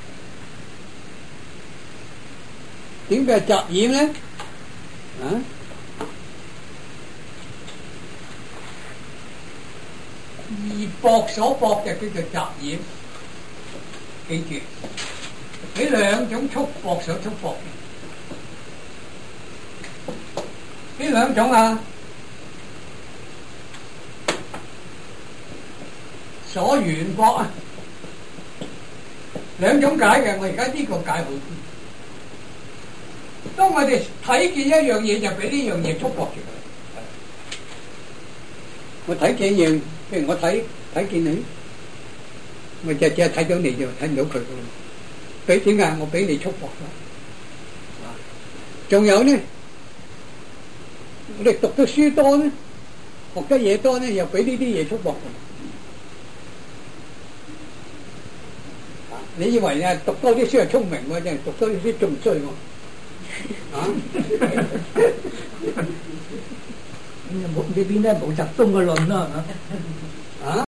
點解雜染咧？啊？而搏所搏就叫做雜染，記住，俾兩種束縛所束縛。邊兩種啊？所緣縛啊，兩種解嘅。我而家呢個解好啲。當我哋睇見一樣嘢，就俾呢樣嘢束縛住佢。我睇見嘢，譬如我睇見你，我只係睇到你就睇唔到佢噶啦。俾點解？我俾你束縛啦。仲有呢？我哋讀得書多咧，學得嘢多咧，又俾呢啲嘢束縛。你以為啊，讀多啲書係聰明喎，真係讀多啲書仲衰喎。啊？你變得毛澤東嘅論啦，啊？